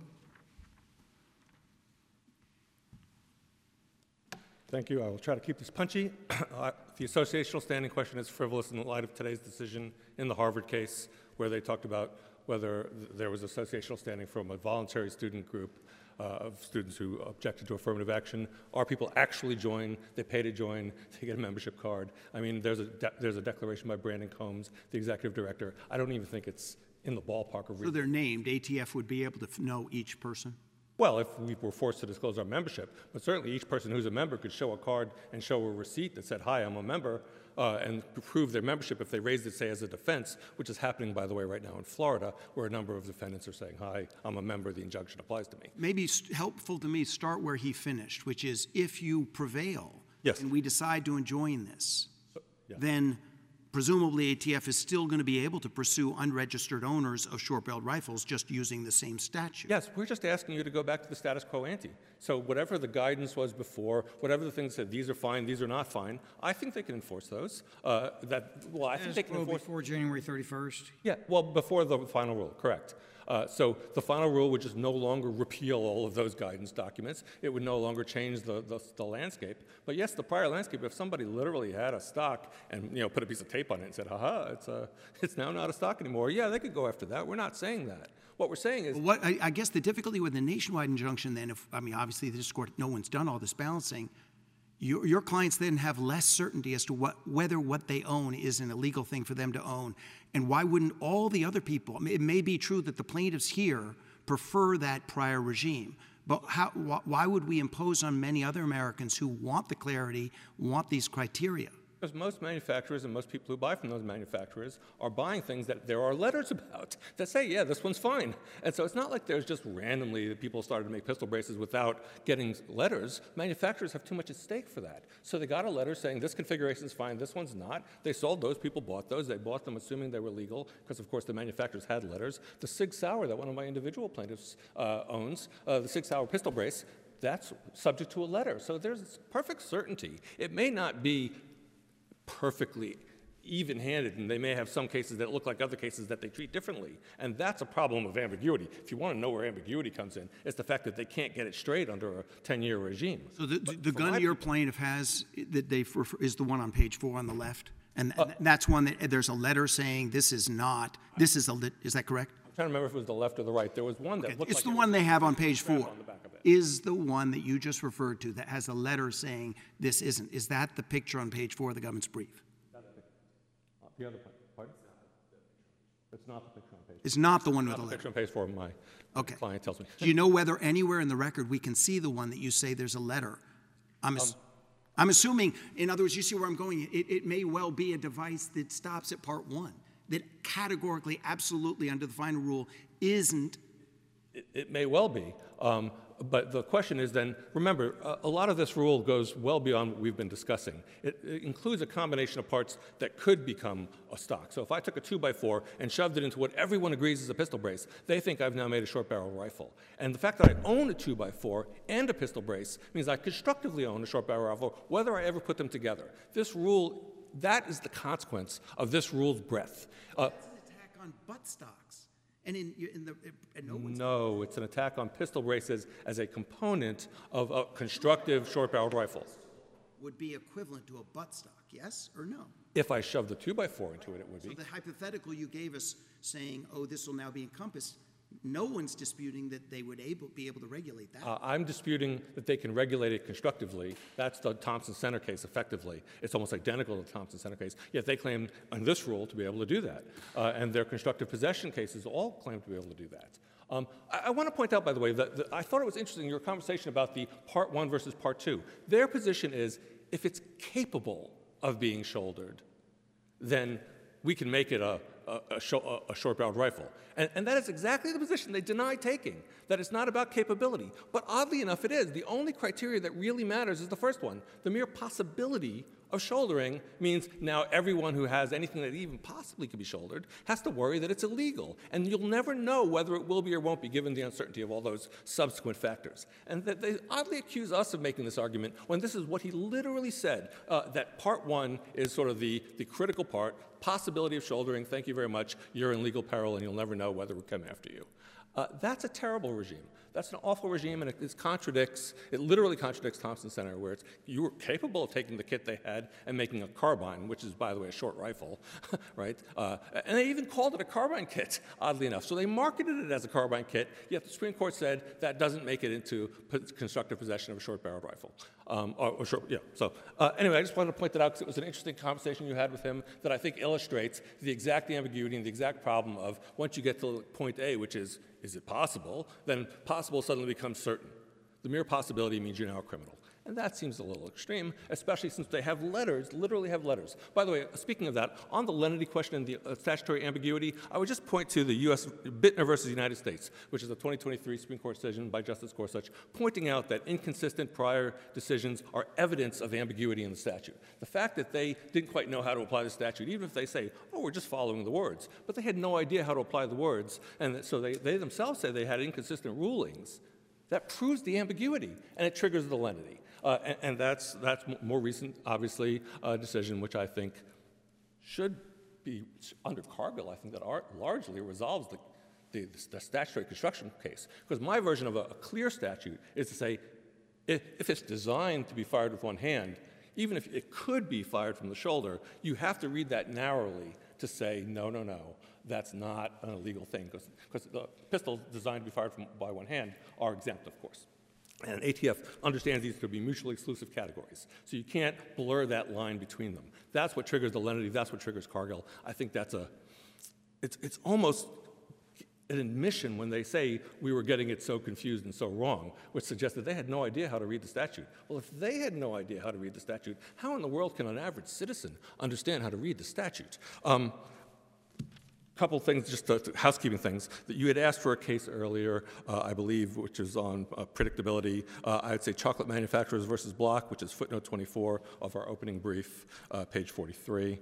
Thank you. I will try to keep this punchy. The associational standing question is frivolous in light of today's decision in the Harvard case, where they talked about whether there was associational standing from a voluntary student group of students who objected to affirmative action. Our people actually join. They pay to join. They get a membership card. I mean, there's a declaration by Brandon Combs, the executive director. I don't even think it's in the ballpark of. So they're named. ATF would be able to know each person? Well, if we were forced to disclose our membership, but certainly each person who's a member could show a card and show a receipt that said, hi, I'm a member, and prove their membership if they raised it, say, as a defense, which is happening, by the way, right now in Florida, where a number of defendants are saying, hi, I'm a member, the injunction applies to me. Maybe helpful to me, start where he finished, which is if you prevail Yes. and we decide to enjoin this, yeah. then presumably ATF is still going to be able to pursue unregistered owners of short-barreled rifles just using the same statute. Yes, we're just asking you to go back to the status quo ante. So whatever the guidance was before, whatever the things said, these are fine, these are not fine, I think they can enforce those. I think they can enforce. Before January 31st? Yeah, well, before the final rule, correct. So the final rule would just no longer repeal all of those guidance documents. It would no longer change the landscape. But yes, the prior landscape, if somebody literally had a stock and put a piece of tape on it and said, haha, it's now not a stock anymore, yeah, they could go after that. We're not saying that. What we're saying is... I guess the difficulty with the nationwide injunction then, obviously the district court, no one's done all this balancing, your clients then have less certainty as to whether what they own is an illegal thing for them to own. And why wouldn't all the other people, it may be true that the plaintiffs here prefer that prior regime, but why would we impose on many other Americans who want the clarity, want these criteria? Because most manufacturers and most people who buy from those manufacturers are buying things that there are letters about that say, yeah, this one's fine. And so it's not like there's just randomly that people started to make pistol braces without getting letters. Manufacturers have too much at stake for that. So they got a letter saying this configuration is fine, this one's not. They sold those, people bought those. They bought them assuming they were legal because, of course, the manufacturers had letters. The Sig Sauer that one of my individual plaintiffs owns, the Sig Sauer pistol brace, that's subject to a letter. So there's perfect certainty. It may not be perfectly even-handed, and they may have some cases that look like other cases that they treat differently. And that's a problem of ambiguity. If you want to know where ambiguity comes in, it's the fact that they can't get it straight under a 10-year regime. So the gun your plaintiff has that is the one on page 4 on the left? And that's one that there's a letter saying this is not, is that correct? I'm trying to remember if it was the left or the right. There was one that looked It's like the it one was they have on page 4. on the back of it. Is the one that you just referred to that has a letter saying this isn't. Is that the picture on page 4 of the government's brief? The other pardon? It's not the picture on page 4. It's not the one with Not the the letter. picture on page 4, my client tells me. Do you know whether anywhere in the record we can see the one that you say there's a letter? I'm assuming, in other words, you see where I'm going. It may well be a device that stops at part 1, that categorically, absolutely, under the final rule, isn't. It may well be. But the question is then, remember, a lot of this rule goes well beyond what we've been discussing. It includes a combination of parts that could become a stock. So if I took a 2x4 and shoved it into what everyone agrees is a pistol brace, they think I've now made a short barrel rifle. And the fact that I own a 2x4 and a pistol brace means I constructively own a short barrel rifle, whether I ever put them together. This rule, that is the consequence of this rule's breadth. That's an attack on butt stocks. And No, it's an attack on pistol braces as a component of a constructive short-barreled rifle. Would be equivalent to a butt stock, yes or no? If I shoved the 2x4 into it, it would be. So the hypothetical you gave us saying, oh, this will now be encompassed, no one's disputing that they would be able to regulate that. I'm disputing that they can regulate it constructively. That's the Thompson Center case, effectively. It's almost identical to the Thompson Center case, yet they claim on this rule to be able to do that. And their constructive possession cases all claim to be able to do that. I want to point out, by the way, that I thought it was interesting, your conversation about the Part 1 versus Part 2. Their position is, if it's capable of being shouldered, then we can make it a short-barreled rifle. And that is exactly the position they deny taking, that it's not about capability. But oddly enough, it is. The only criteria that really matters is the first one. The mere possibility of shouldering means now everyone who has anything that even possibly could be shouldered has to worry that it's illegal. And you'll never know whether it will be or won't be, given the uncertainty of all those subsequent factors. And that they oddly accuse us of making this argument when this is what he literally said, that part one is sort of the critical part, possibility of shouldering, thank you very much, you're in legal peril and you'll never know whether we'll come after you. That's a terrible regime. That's an awful regime, and it literally contradicts Thompson Center, where you were capable of taking the kit they had and making a carbine, which is, by the way, a short rifle, right? And they even called it a carbine kit, oddly enough. So they marketed it as a carbine kit, yet the Supreme Court said that doesn't make it into constructive possession of a short-barreled rifle. Anyway, I just wanted to point that out because it was an interesting conversation you had with him that I think illustrates the exact ambiguity and the exact problem of once you get to point A, which is it possible, then possible suddenly becomes certain. The mere possibility means you're now a criminal. And that seems a little extreme, especially since they have letters, literally have letters. By the way, speaking of that, on the lenity question and the statutory ambiguity, I would just point to the U.S. Bittner versus United States, which is a 2023 Supreme Court decision by Justice Gorsuch, pointing out that inconsistent prior decisions are evidence of ambiguity in the statute. The fact that they didn't quite know how to apply the statute, even if they say, oh, we're just following the words, but they had no idea how to apply the words, and so they themselves say they had inconsistent rulings, that proves the ambiguity, and it triggers the lenity. And that's more recent, obviously, decision, which I think should be under Cargill. I think that largely resolves the statutory construction case. Because my version of a clear statute is to say, if it's designed to be fired with one hand, even if it could be fired from the shoulder, you have to read that narrowly to say, no, that's not an illegal thing. Because the pistols designed to be fired by one hand are exempt, of course. And ATF understands these to be mutually exclusive categories. So you can't blur that line between them. That's what triggers the lenity. That's what triggers Cargill. I think it's almost an admission when they say we were getting it so confused and so wrong, which suggests that they had no idea how to read the statute. Well, if they had no idea how to read the statute, how in the world can an average citizen understand how to read the statute? Couple things, just housekeeping things. That you had asked for a case earlier, I believe, which is on predictability. I would say Chocolate Manufacturers versus Block, which is footnote 24 of our opening brief, page 43.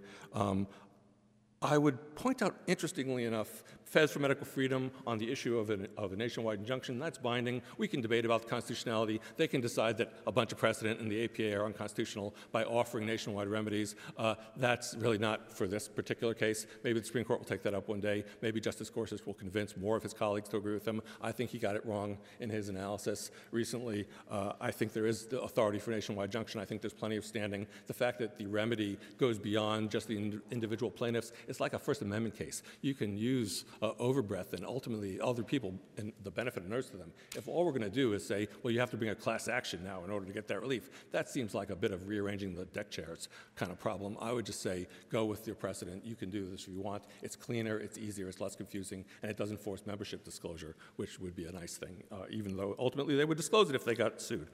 I would point out, interestingly enough, Feds for Medical Freedom on the issue of a nationwide injunction. That's binding. We can debate about the constitutionality. They can decide that a bunch of precedent in the APA are unconstitutional by offering nationwide remedies. That's really not for this particular case. Maybe the Supreme Court will take that up one day. Maybe Justice Gorsuch will convince more of his colleagues to agree with him. I think he got it wrong in his analysis recently. I think there is the authority for nationwide injunction. I think there's plenty of standing. The fact that the remedy goes beyond just the individual plaintiffs, it's like a First Amendment case. You can use overbreadth and ultimately other people and the benefit inures to them. If all we're going to do is say, well, you have to bring a class action now in order to get that relief, that seems like a bit of rearranging the deck chairs kind of problem. I would just say, go with your precedent. You can do this if you want. It's cleaner, it's easier, it's less confusing, and it doesn't force membership disclosure, which would be a nice thing, even though ultimately they would disclose it if they got sued.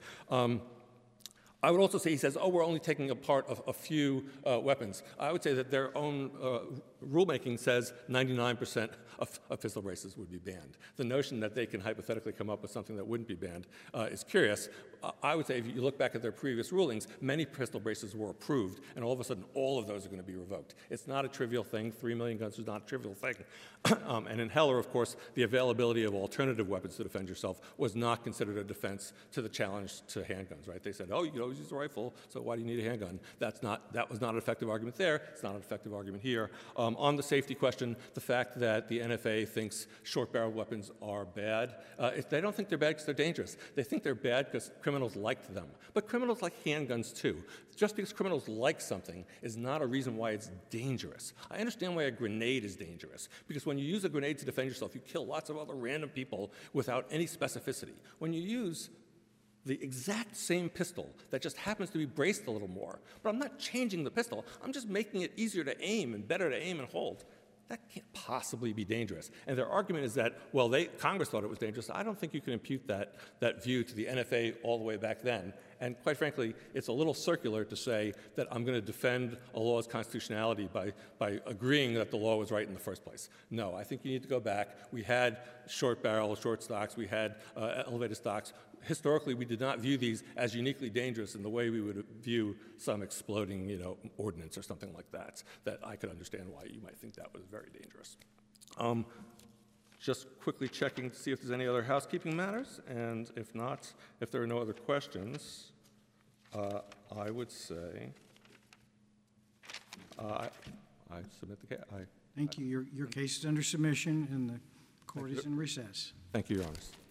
I would also say, he says, oh, we're only taking apart a few weapons. I would say that their own rulemaking says 99% of pistol braces would be banned. The notion that they can hypothetically come up with something that wouldn't be banned is curious. I would say if you look back at their previous rulings, many pistol braces were approved, and all of a sudden all of those are going to be revoked. It's not a trivial thing. 3 million guns is not a trivial thing. And in Heller, of course, the availability of alternative weapons to defend yourself was not considered a defense to the challenge to handguns, right? They said, oh, you can always use a rifle, so why do you need a handgun? That was not an effective argument there. It's not an effective argument here. On the safety question, the fact that the NFA thinks short-barreled weapons are bad, they don't think they're bad because they're dangerous. They think they're bad because criminals liked them. But criminals like handguns, too. Just because criminals like something is not a reason why it's dangerous. I understand why a grenade is dangerous, because when you use a grenade to defend yourself, you kill lots of other random people without any specificity. When you use the exact same pistol that just happens to be braced a little more, but I'm not changing the pistol, I'm just making it easier to aim and better to aim and hold, that can't possibly be dangerous. And their argument is that, well, Congress thought it was dangerous. I don't think you can impute that view to the NFA all the way back then. And quite frankly, it's a little circular to say that I'm going to defend a law's constitutionality by agreeing that the law was right in the first place. No, I think you need to go back. We had short barrel, short stocks. We had elevated stocks. Historically, we did not view these as uniquely dangerous in the way we would view some exploding, ordnance or something like that, that I could understand why you might think that was very dangerous. Just quickly checking to see if there's any other housekeeping matters, and if not, if there are no other questions, I would say I submit the case. Thank you. Your case is under submission, and the court is in recess. Thank you, Your Honors.